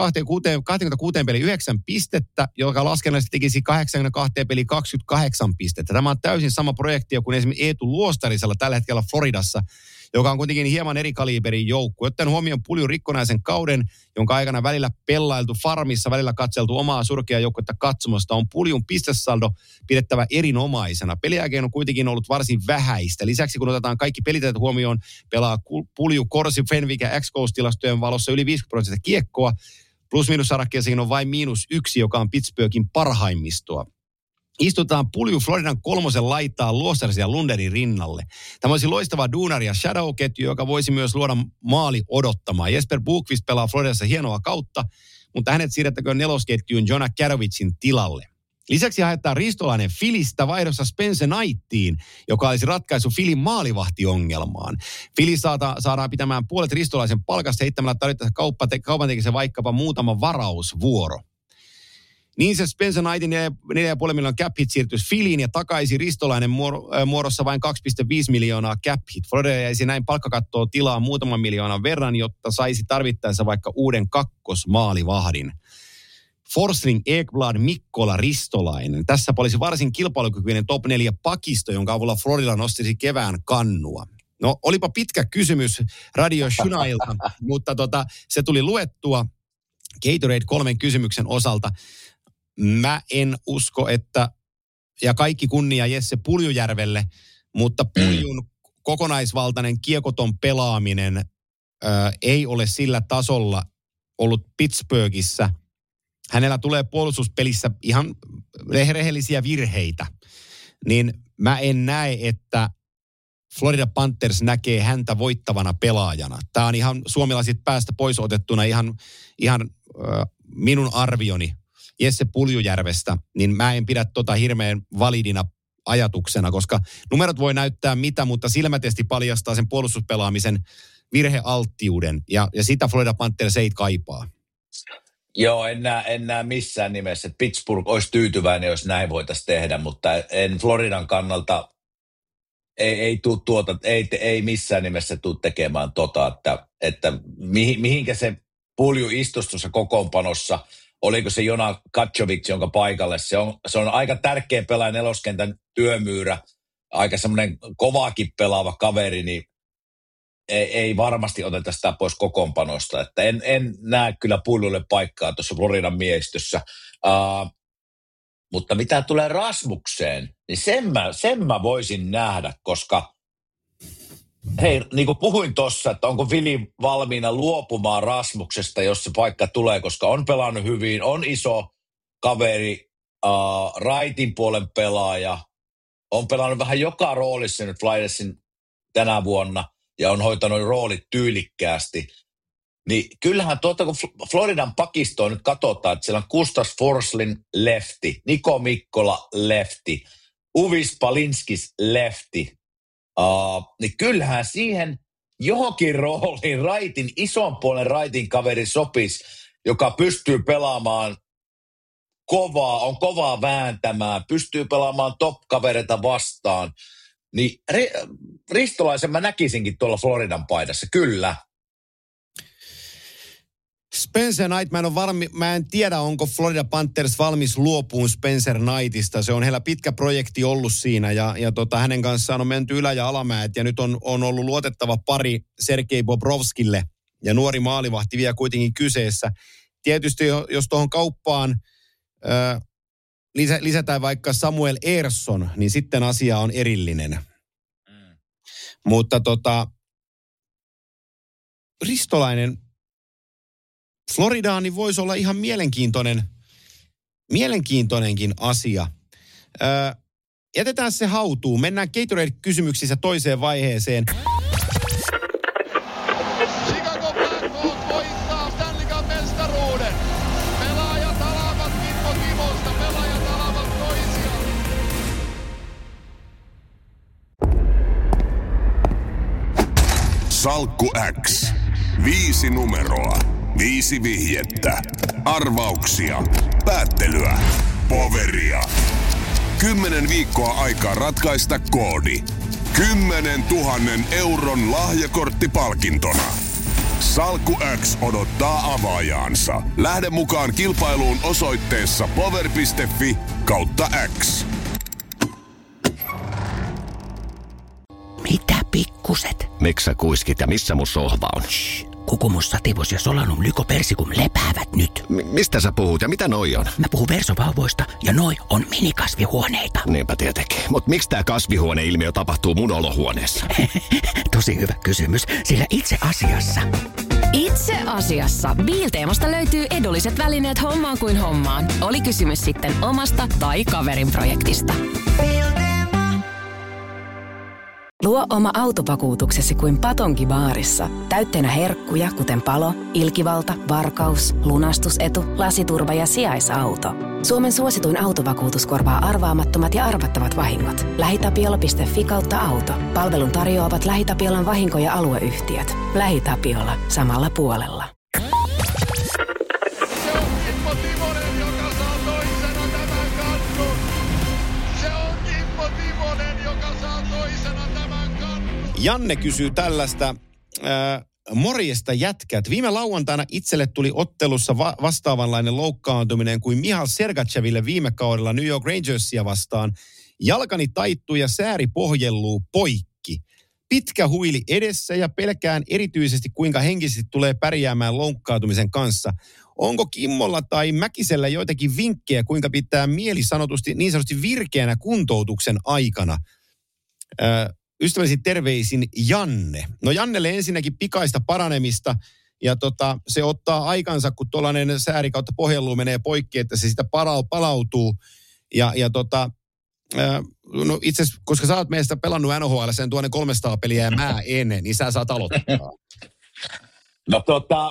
26 peli 9 pistettä, joka laskennallisesti tekisi 82 peli 28 pistettä. Tämä on täysin sama projekti kuin esimerkiksi Eetu Luostarisella tällä hetkellä Floridassa, joka on kuitenkin hieman eri kaliberin joukku. Ottaen huomioon puljun rikkonaisen kauden, jonka aikana välillä pellailtu farmissa, välillä katseltu omaa surkeaa joukkuetta katsomosta, on puljun pistesaldo pidettävä erinomaisena. Peliaikeen on kuitenkin ollut varsin vähäistä. Lisäksi kun otetaan kaikki peliteet huomioon, pelaa pulju Corsi, Fenwick ja X-Coast-tilastojen valossa yli 50% kiekkoa. Plus-miinus-sarakkeessakin on vain -1, joka on Pittsburghin parhaimmistoa. Istutaan pulju Floridan 3. laittaa Luostarisen ja Lunderin rinnalle. Tämä olisi loistava duunari ja shadow-ketju, joka voisi myös luoda maali odottamaan. Jesper Bukvist pelaa Floridassa hienoa kautta, mutta hänet siirrettäköön nelosketjuun Jonah Karovicin tilalle. Lisäksi haetaan ristolainen Philistä vaihdossa Spencer Knightiin, joka olisi ratkaisu Philin maalivahtiongelmaan. Philly saadaan pitämään puolet ristolaisen palkasta heittämällä tarvittaessa kaupan tekemisen vaikkapa muutama varausvuoro. Niin se Spencer Knightin 4,5 miljoonaa cap hit siirtyisi Philliin ja takaisin ristolainen muodossa vain 2,5 miljoonaa cap hit. Florida jäisi näin palkkakattoa tilaa muutaman miljoonan verran, jotta saisi tarvittaessa vaikka uuden kakkosmaalivahdin. Forsling, Ekblad, Mikkola, Ristolainen. Tässä olisi varsin kilpailukykyinen top 4 pakisto, jonka avulla Florida nostisi kevään kannua. No, olipa pitkä kysymys Radio Shunailta, mutta se tuli luettua Gatorade 3 kysymyksen osalta. Mä en usko, että, ja kaikki kunnia Jesse Puljujärvelle, mutta Puljun kokonaisvaltainen kiekoton pelaaminen ei ole sillä tasolla ollut Pittsburghissa. Hänellä tulee puolustuspelissä ihan rehellisiä virheitä. Niin mä en näe, että Florida Panthers näkee häntä voittavana pelaajana. Tämä on ihan suomalaiset päästä pois otettuna ihan minun arvioni Jesse Puljujärvestä, niin mä en pidä hirveän validina ajatuksena, koska numerot voi näyttää mitä, mutta silmätesti paljastaa sen puolustuspelaamisen virhealttiuden, ja sitä Florida Panthers ei kaipaa. Joo, en näe missään nimessä, että Pittsburgh olisi tyytyväinen, jos näin voitaisiin tehdä, mutta en Floridan kannalta ei missään nimessä tule tekemään että mihinkä se pulju istus tuossa kokoonpanossa, oliko se Jona Katsovic, jonka paikalle, se on aika tärkeä pelaaja, neloskentän työmyyrä, aika semmoinen kovaakin pelaava kaveri, niin ei varmasti oteta sitä pois kokoonpanosta, että en näe kyllä puljulle paikkaa tuossa Floridan miehistössä. Mutta mitä tulee Rasmukseen, niin sen mä voisin nähdä, koska hei, niin kuin puhuin tuossa, että onko Vili valmiina luopumaan Rasmuksesta, jos se paikka tulee, koska on pelannut hyvin, on iso kaveri, raitin puolen pelaaja, on pelannut vähän joka roolissa nyt Flyersin tänä vuonna ja on hoitanut roolit tyylikkäästi. Niin kyllähän kun Floridan pakistoa nyt katsotaan, että siellä on Kustas Forslin lefti, Niko Mikkola lefti, Uvis Palinskis lefti, niin kyllähän siihen johonkin rooliin ison puolen raitin kaveri sopisi, joka pystyy pelaamaan kovaa, on kovaa vääntämään, pystyy pelaamaan top-kavereita vastaan. Niin Ristolaisen mä näkisinkin tuolla Floridan paidassa, kyllä. Spencer Knight, mä en tiedä, onko Florida Panthers valmis luopuun Spencer Knightista. Se on heillä pitkä projekti ollut siinä ja hänen kanssaan on menty ylä- ja alamäet ja nyt on ollut luotettava pari Sergei Bobrovskille ja nuori maalivahti vielä kuitenkin kyseessä. Tietysti jos tuohon kauppaan lisätään vaikka Samuel Ersson, niin sitten asia on erillinen. Mutta Ristolainen Floridaan niin voisi olla ihan mielenkiintoinenkin asia. Jätetään se hautuun. Mennään Gatorade-kysymyksissä toiseen vaiheeseen. Chicago Blackhawks voittaa Stanley Cup -mestaruuden. Pelaajat alavat Kimmo Timosta, pelaajat alavat toisiaan. Salkku X. 5 numeroa. 5 vihjettä. Arvauksia. Päättelyä. Poveria. 10 viikkoa aikaa ratkaista koodi. 10 000 euron lahjakorttipalkintona. Salkku X odottaa avaajaansa. Lähde mukaan kilpailuun osoitteessa power.fi/X. Mitä pikkuset? Miksä kuiskit ja missä mun sohva on? Kukumus, sativus ja solanum lykopersikum lepäävät nyt. Mistä sä puhut ja mitä noi on? Mä puhun versovauvoista ja noi on minikasvihuoneita. Niinpä tietenkin. Mut miksi tää kasvihuoneilmiö tapahtuu mun olohuoneessa? Tosi hyvä kysymys, sillä itse asiassa Biilteemasta löytyy edulliset välineet hommaan kuin hommaan. Oli kysymys sitten omasta tai kaverin projektista. Luo oma autovakuutuksesi kuin Patonki baarissa. Täytteenä herkkuja, kuten palo, ilkivalta, varkaus, lunastusetu, lasiturva ja sijaisauto. Suomen suosituin autovakuutus korvaa arvaamattomat ja arvattavat vahingot. LähiTapiola.fi/auto. Palvelun tarjoavat LähiTapiolan vahinko- ja alueyhtiöt. LähiTapiola. Samalla puolella. Se on Kimmo Timonen, joka saa toisena tämän kannun. Se on Kimmo Timonen, joka saa toisena tämän kannun. Janne kysyy tällaista. Morjesta jätkät. Viime lauantaina itselle tuli ottelussa vastaavanlainen loukkaantuminen kuin Mihail Sergacheville viime kaudella New York Rangersia vastaan. Jalkani taittuu ja sääri pohjelluu poikki. Pitkä huili edessä ja pelkään erityisesti kuinka henkisesti tulee pärjäämään loukkaantumisen kanssa. Onko Kimmolla tai Mäkisellä joitakin vinkkejä, kuinka pitää mieli niin sanotusti virkeänä kuntoutuksen aikana? Ystävällisesti terveisin Janne. No Jannelle ensinnäkin pikaista paranemista ja se ottaa aikansa, kun tuollainen sääri kautta pohjelluu menee poikki, että se sitä palautuu. No itse asiassa, koska sä oot meistä pelannut NHL sen 1300 peliä ja mä en, niin sä saat aloittaa. No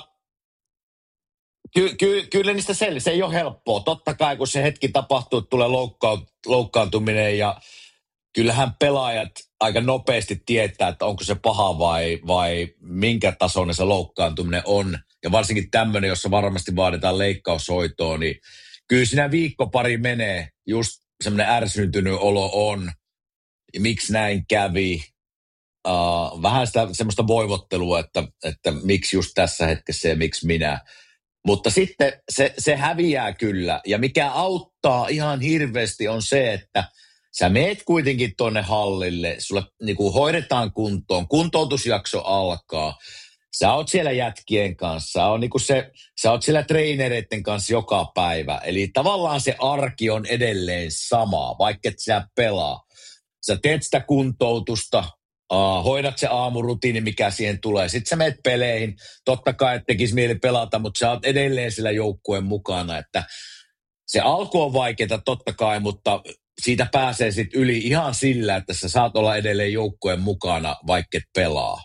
kyllä niistä se ei ole helppoa. Totta kai, kun se hetki tapahtuu, että tulee loukkaantuminen ja kyllähän pelaajat aika nopeasti tietää, että onko se paha vai minkä tasoinen se loukkaantuminen on. Ja varsinkin tämmöinen, jossa varmasti vaaditaan leikkaushoitoa, niin kyllä siinä viikko pari menee. Just semmoinen ärsyntynyt olo on. Ja miksi näin kävi? Vähän sitä semmoista voivottelua, että miksi just tässä hetkessä ja miksi minä. Mutta sitten se häviää kyllä. Ja mikä auttaa ihan hirveästi on se, että sä meet kuitenkin tuonne hallille, sulle niinku hoidetaan kuntoon, kuntoutusjakso alkaa. Sä oot siellä jätkien kanssa, sä oot siellä treenereiden kanssa joka päivä. Eli tavallaan se arki on edelleen sama, vaikka et sä pelaa. Sä teet sitä kuntoutusta, hoidat se aamurutiini, mikä siihen tulee. Sitten sä meet peleihin, totta kai et tekisi mieli pelata, mutta sä oot edelleen sillä joukkueen mukana. Että se alku on vaikeaa totta kai, mutta siitä pääsee sitten yli ihan sillä, että sä saat olla edelleen joukkueen mukana, vaikka et pelaa.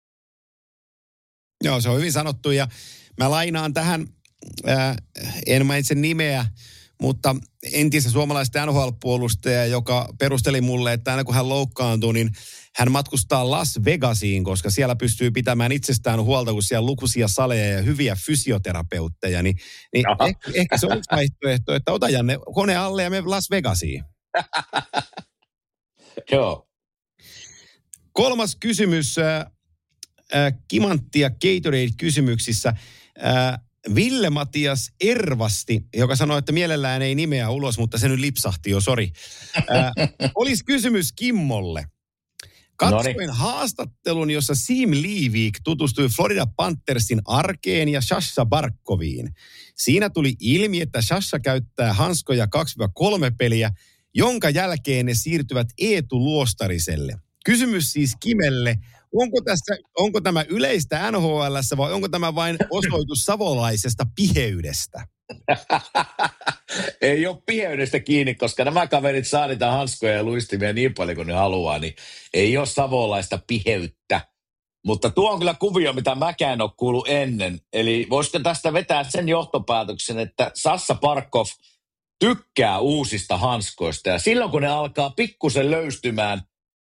Joo, se on hyvin sanottu ja mä lainaan tähän, en mainitse nimeä, mutta entistä suomalaista NHL-puolustaja, joka perusteli mulle, että aina kun hän loukkaantuu, niin hän matkustaa Las Vegasiin, koska siellä pystyy pitämään itsestään huolta, kun siellä on lukuisia saleja ja hyviä fysioterapeutteja. Niin ehkä se on yksi vaihtoehto, että ota Janne kone alle ja mene Las Vegasiin. Joo. Kolmas kysymys Kimanttia Gatorade-kysymyksissä. Ville-Matias Ervasti, joka sanoi, että mielellään ei nimeä ulos, mutta se nyt lipsahti jo, sori. Olisi kysymys Kimmolle. Katsoin haastattelun, jossa Sim Liivik tutustui Florida Panthersin arkeen ja Sasha Barkoviin. Siinä tuli ilmi, että Sasha käyttää hanskoja 2-3 peliä, jonka jälkeen ne siirtyvät Eetu Luostariselle. Kysymys siis Kimelle. Onko tämä yleistä NHL:ssä vai onko tämä vain osoitus savolaisesta piheydestä? Ei ole piheydestä kiinni, koska nämä kaverit saa niitä hanskoja ja luistimia niin paljon kuin ne haluaa, niin ei ole savolaista piheyttä. Mutta tuo on kyllä kuvio, mitä mäkään en ole kuullut ennen. Eli voisiko tästä vetää sen johtopäätöksen, että Sasha Barkov tykkää uusista hanskoista ja silloin kun ne alkaa pikkusen löystymään,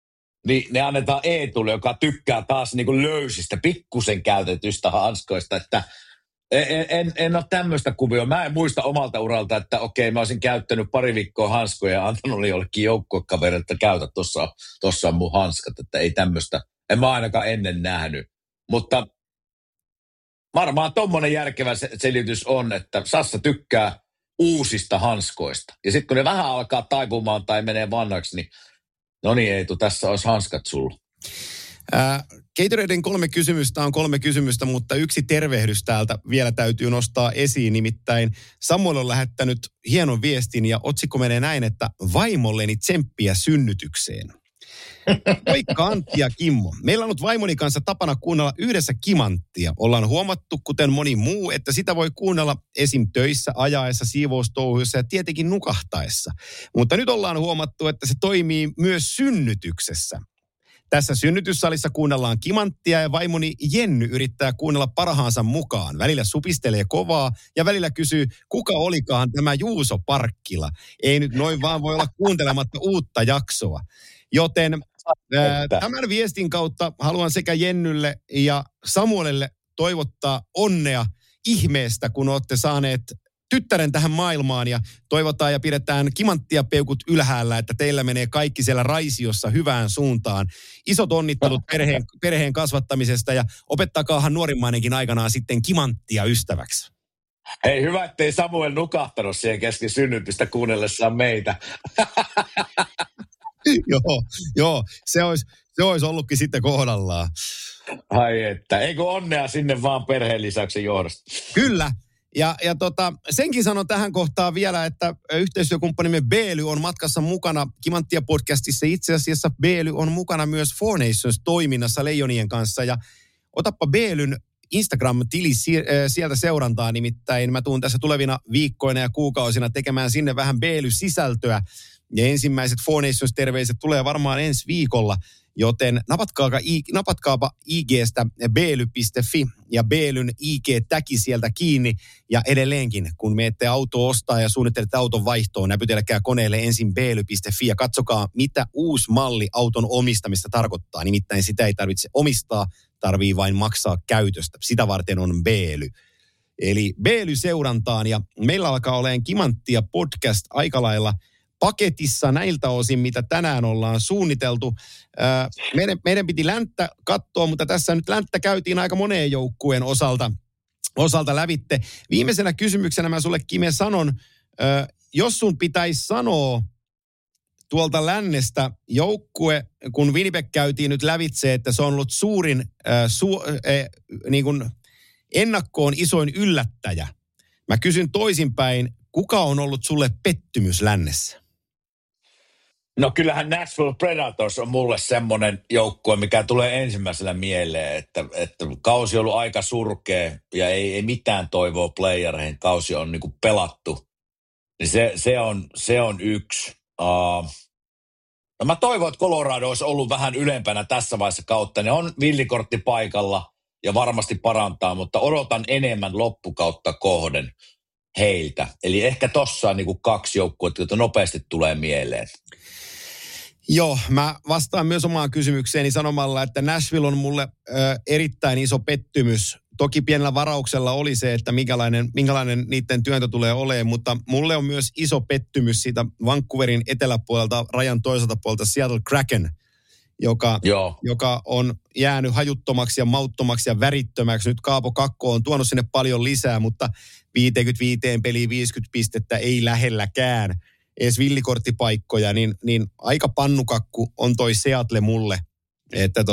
niin ne annetaan Eetulle, joka tykkää taas niin kuin löysistä, pikkusen käytetystä hanskoista, että en ole tämmöistä kuvioa. Mä en muista omalta uralta, että okei, mä olisin käyttänyt pari viikkoa hanskoja ja antanut jollekin joukkuekaverille, että käytä, tossa on mun hanskat, että ei tämmöistä, en mä ainakaan ennen nähnyt. Mutta varmaan tommonen järkevä selitys on, että Sassa tykkää uusista hanskoista. Ja sitten kun ne vähän alkaa taipumaan tai menee vanhaksi, niin no niin Eetu, tässä olisi hanskat sulla. Gatoraden 3 kysymystä on 3 kysymystä, mutta yksi tervehdys täältä vielä täytyy nostaa esiin. Nimittäin Samuel on lähettänyt hienon viestin ja otsikko menee näin, että vaimolleni tsemppiä synnytykseen. Moikka Antti ja Kimmo. Meillä on ollut vaimoni kanssa tapana kuunnella yhdessä Kimanttia. Ollaan huomattu, kuten moni muu, että sitä voi kuunnella esim. Töissä, ajaessa, siivoustouhuissa ja tietenkin nukahtaessa. Mutta nyt ollaan huomattu, että se toimii myös synnytyksessä. Tässä synnytyssalissa kuunnellaan Kimanttia ja vaimoni Jenny yrittää kuunnella parhaansa mukaan. Välillä supistelee kovaa ja välillä kysyy, kuka olikaan tämä Juuso Parkkila. Ei nyt noin vaan voi olla kuuntelematta uutta jaksoa. Joten tämän viestin kautta haluan sekä Jennylle ja Samuelille toivottaa onnea ihmeestä, kun olette saaneet tyttären tähän maailmaan ja toivotaan ja pidetään Kimanttia peukut ylhäällä, että teillä menee kaikki siellä raisiossa hyvään suuntaan. Isot onnittelut perheen kasvattamisesta ja opettakaahan nuorimmainenkin aikanaan sitten Kimanttia ystäväksi. Hei, hyvä, ettei Samuel nukahtanut siihen kesken synnytystä kuunnellessaan meitä. Joo, se olisi ollutkin sitten kohdallaan. Ai että, eikö onnea sinne vaan perheen lisäksi johdosta? Kyllä. Ja senkin sanon tähän kohtaan vielä, että yhteistyökumppanimme Beely on matkassa mukana Kimanttia-podcastissa. Itse asiassa Beely on mukana myös Four Nations-toiminnassa Leijonien kanssa. Ja otappa Beelyn Instagram-tili sieltä seurantaa, nimittäin mä tuun tässä tulevina viikkoina ja kuukausina tekemään sinne vähän Beely-sisältöä. Ja ensimmäiset Four Nations-terveiset tulee varmaan ensi viikolla, joten napatkaapa IG:stä beely.fi ja Beelyn IG-täki sieltä kiinni. Ja edelleenkin, kun menette auto ostaa ja suunnittelette auton vaihtoon, näpytelkää koneelle ensin beely.fi ja katsokaa, mitä uusi malli auton omistamista tarkoittaa. Nimittäin sitä ei tarvitse omistaa, tarvii vain maksaa käytöstä. Sitä varten on Beely. Eli Beely-seurantaan ja meillä alkaa olemaan Kimanttia podcast aika lailla paketissa näiltä osin, mitä tänään ollaan suunniteltu. Meidän piti länttä katsoa, mutta tässä nyt länttä käytiin aika moneen joukkueen osalta lävitte. Viimeisenä kysymyksenä mä sulle, Kime, sanon, jos sun pitäisi sanoa tuolta lännestä joukkue, kun Winnipeg käytiin nyt lävitse, että se on ollut suurin niin kuin ennakkoon isoin yllättäjä. Mä kysyn toisinpäin, kuka on ollut sulle pettymys lännessä? No kyllähän Nashville Predators on mulle semmoinen joukkue, mikä tulee ensimmäisellä mieleen, että kausi on ollut aika surkea ja ei mitään toivoa playereihin. Kausi on niinku pelattu. Se on yksi. No mä toivon, että Colorado olisi ollut vähän ylempänä tässä vaiheessa kautta. Ne on villikortti paikalla ja varmasti parantaa, mutta odotan enemmän loppukautta kohden heiltä. Eli ehkä tossa on niinku 2 joukkuetta, joita nopeasti tulee mieleen. Joo, mä vastaan myös omaan kysymykseeni sanomalla, että Nashville on mulle erittäin iso pettymys. Toki pienellä varauksella oli se, että minkälainen niiden työntö tulee olemaan, mutta mulle on myös iso pettymys siitä Vancouverin eteläpuolelta, rajan toiselta puolelta Seattle Kraken, joka on jäänyt hajuttomaksi ja mauttomaksi ja värittömäksi. Nyt Kaapo Kakko on tuonut sinne paljon lisää, mutta 55 peliin 50 pistettä ei lähelläkään edes villikorttipaikkoja, niin aika pannukakku on toi Seattle mulle, että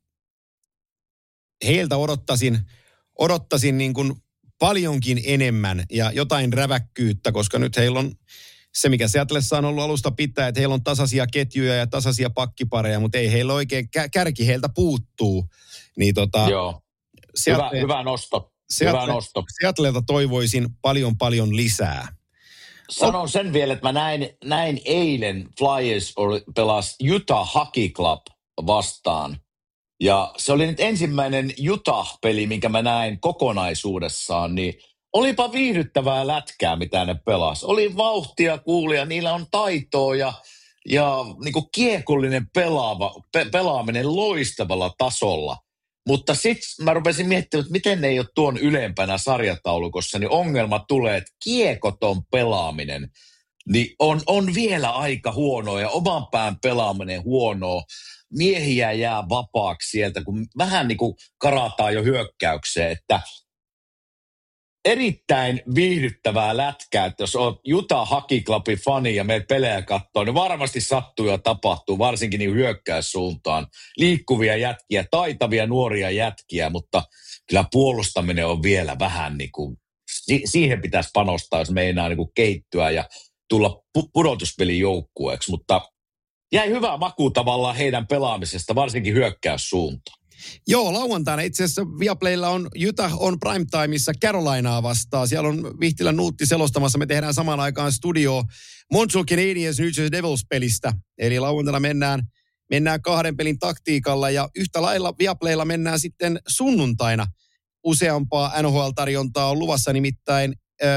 heiltä odottaisin niin kuin paljonkin enemmän ja jotain räväkkyyttä, koska nyt heillä on se, mikä Seattlessa on ollut alusta pitää, että heillä on tasaisia ketjuja ja tasaisia pakkipareja, mutta ei heillä oikein, kärki heiltä puuttuu. Niin Joo, hyvä nosto. Seattlelta toivoisin paljon lisää. Sanon sen vielä, että mä näin eilen Flyers pelasi Utah Hockey Club vastaan. Ja se oli nyt ensimmäinen Utah-peli, minkä mä näin kokonaisuudessaan, niin olipa viihdyttävää lätkää, mitä ne pelasi. Oli vauhtia, kuulia, niillä on taitoa ja niin kuin kiekollinen pelaaminen loistavalla tasolla. Mutta sitten mä rupesin miettimään, että miten ne ei ole tuon ylempänä sarjataulukossa, niin ongelma tulee, että kiekoton pelaaminen niin on vielä aika huonoa ja oman pään pelaaminen huonoa. Miehiä jää vapaaksi sieltä, kun vähän niin kuin karataan jo hyökkäykseen, että erittäin viihdyttävää lätkää, että jos olet Utah Hockey Clubin fani ja menet pelejä kattoo, niin varmasti sattuu ja tapahtuu, varsinkin niin hyökkäyssuuntaan. Liikkuvia jätkiä, taitavia nuoria jätkiä, mutta kyllä puolustaminen on vielä vähän niin kuin, siihen pitäisi panostaa, jos meinaa niin kuin kehittyä ja tulla pudotuspelin joukkueeksi, mutta jäi hyvä maku tavallaan heidän pelaamisesta, varsinkin hyökkäyssuuntaan. Joo, lauantaina itse asiassa Viaplaylla on Utah on primetimeissa Carolinaa vastaan. Siellä on Vihtilän Nuutti selostamassa. Me tehdään samaan aikaan studio Montreal Canadiens New Jersey Devils-pelistä. Eli lauantaina mennään 2 pelin taktiikalla ja yhtä lailla Viaplaylla mennään sitten sunnuntaina. Useampaa NHL-tarjontaa on luvassa, nimittäin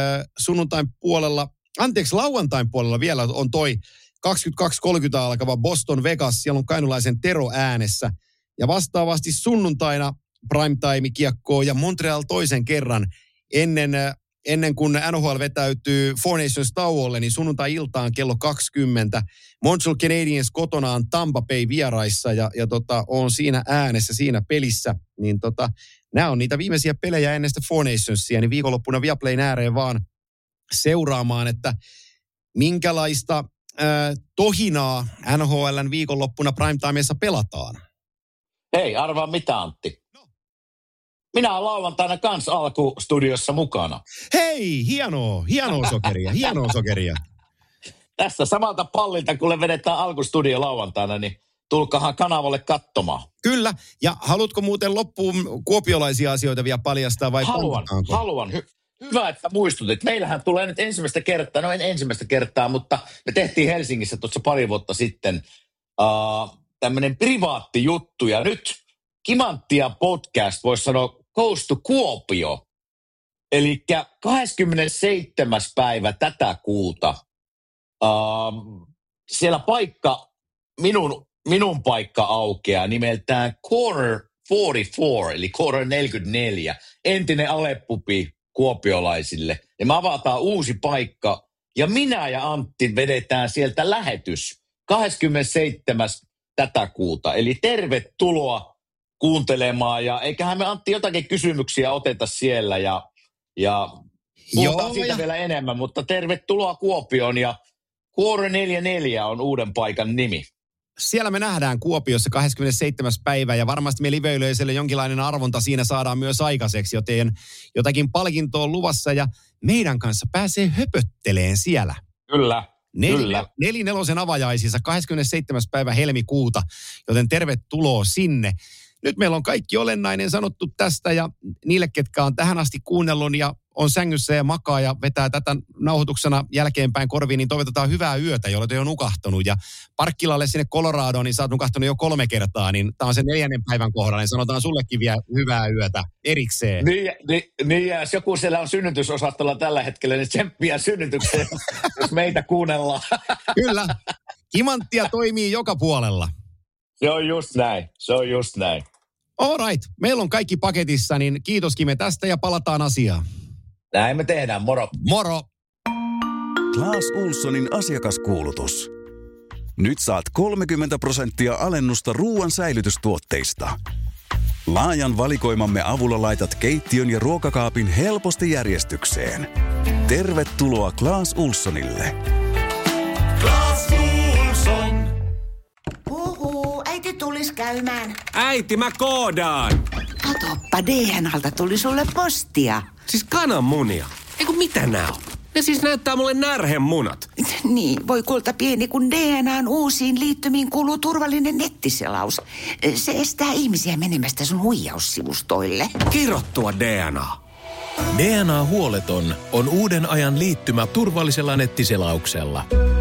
lauantain puolella vielä on toi 22.30 alkava Boston Vegas. Siellä on kainulaisen Tero äänessä. Ja vastaavasti sunnuntaina primetime-kiekkoa ja Montreal toisen kerran ennen kuin NHL vetäytyy Four Nations tauolle, niin sunnuntai-iltaan kello 20. Montreal Canadiens kotonaan Tampa Bay vieraissa ja on siinä äänessä, siinä pelissä. Niin nämä on niitä viimeisiä pelejä ennen sitä Four Nationsia, niin viikonloppuna Viaplayn ääreen vaan seuraamaan, että minkälaista tohinaa NHL:n viikonloppuna primetimeissa pelataan. Hei, arvaa mitä, Antti? No. Minä olen lauantaina kanssa alkustudiossa mukana. Hei, hienoa sokeria. Tässä samalta pallilta, kun vedetään alkustudio lauantaina, niin tulkahan kanavalle katsomaan. Kyllä, ja haluatko muuten loppuun kuopiolaisia asioita vielä paljastaa vai Haluan. Hyvä, että muistutit. Meillähän tulee nyt ensimmäistä kertaa, mutta me tehtiin Helsingissä tuossa pari vuotta sitten tämmöinen privaatti juttu, ja nyt Kimanttia podcast, voisi sanoa, goes to Kuopio. Eli 27. päivä tätä kuuta. Siellä minun paikka aukeaa nimeltään Corner 44, eli Corner 44, entinen Aleppupi kuopiolaisille. Ja me avataan uusi paikka, ja minä ja Antti vedetään sieltä lähetys 27. tätä kuuta. Eli tervetuloa kuuntelemaan, ja eiköhän me Antti jotakin kysymyksiä oteta siellä, ja puhutaan siitä vielä enemmän, mutta tervetuloa Kuopioon, ja Corner 44 on uuden paikan nimi. Siellä me nähdään Kuopiossa 27. päivä, ja varmasti me live-yleisölle jonkinlainen arvonta siinä saadaan myös aikaiseksi, joten jotakin palkintoa on luvassa, ja meidän kanssa pääsee höpötteleen siellä. Kyllä. 4-4 avajaisissa 27. päivä helmikuuta, joten tervetuloa sinne. Nyt meillä on kaikki olennainen sanottu tästä, ja niille, ketkä on tähän asti kuunnellut ja on sängyssä ja makaa ja vetää tätä nauhoituksena jälkeenpäin korviin, niin toivotetaan hyvää yötä, jolle te on nukahtanut. Ja Parkkilalle sinne Coloradoon, niin sä oot nukahtanut jo 3 kertaa, niin tää on sen 4. päivän kohdalla, niin sanotaan sullekin vielä hyvää yötä erikseen. Niin ja jos joku siellä on synnytysosastolla tällä hetkellä, niin tsemppiä synnytykseen, jos meitä kuunnellaan. Kyllä. Kimanttia toimii joka puolella. Se on just näin. All right. Meillä on kaikki paketissa, niin kiitos Kime tästä ja palataan asiaan. Näin me tehdään, moro. Moro. Clas Ohlsonin asiakaskuulutus. Nyt saat 30% alennusta ruoan säilytystuotteista. Laajan valikoimamme avulla laitat keittiön ja ruokakaapin helposti järjestykseen. Tervetuloa Clas Ohlsonille. Clas Ohlson. Äiti tulis käymään. Äiti, mä koodaan. Katoppa, DNAlta tuli sulle postia. Siis kananmunia. Eiku mitä nää on? Ne siis näyttää mulle närhemunat. Niin, voi kulta pieni, kun DNAn uusiin liittymiin kuuluu turvallinen nettiselaus. Se estää ihmisiä menemästä sun huijaussivustoille. Kirottua DNA. DNA-huoleton on uuden ajan liittymä turvallisella nettiselauksella.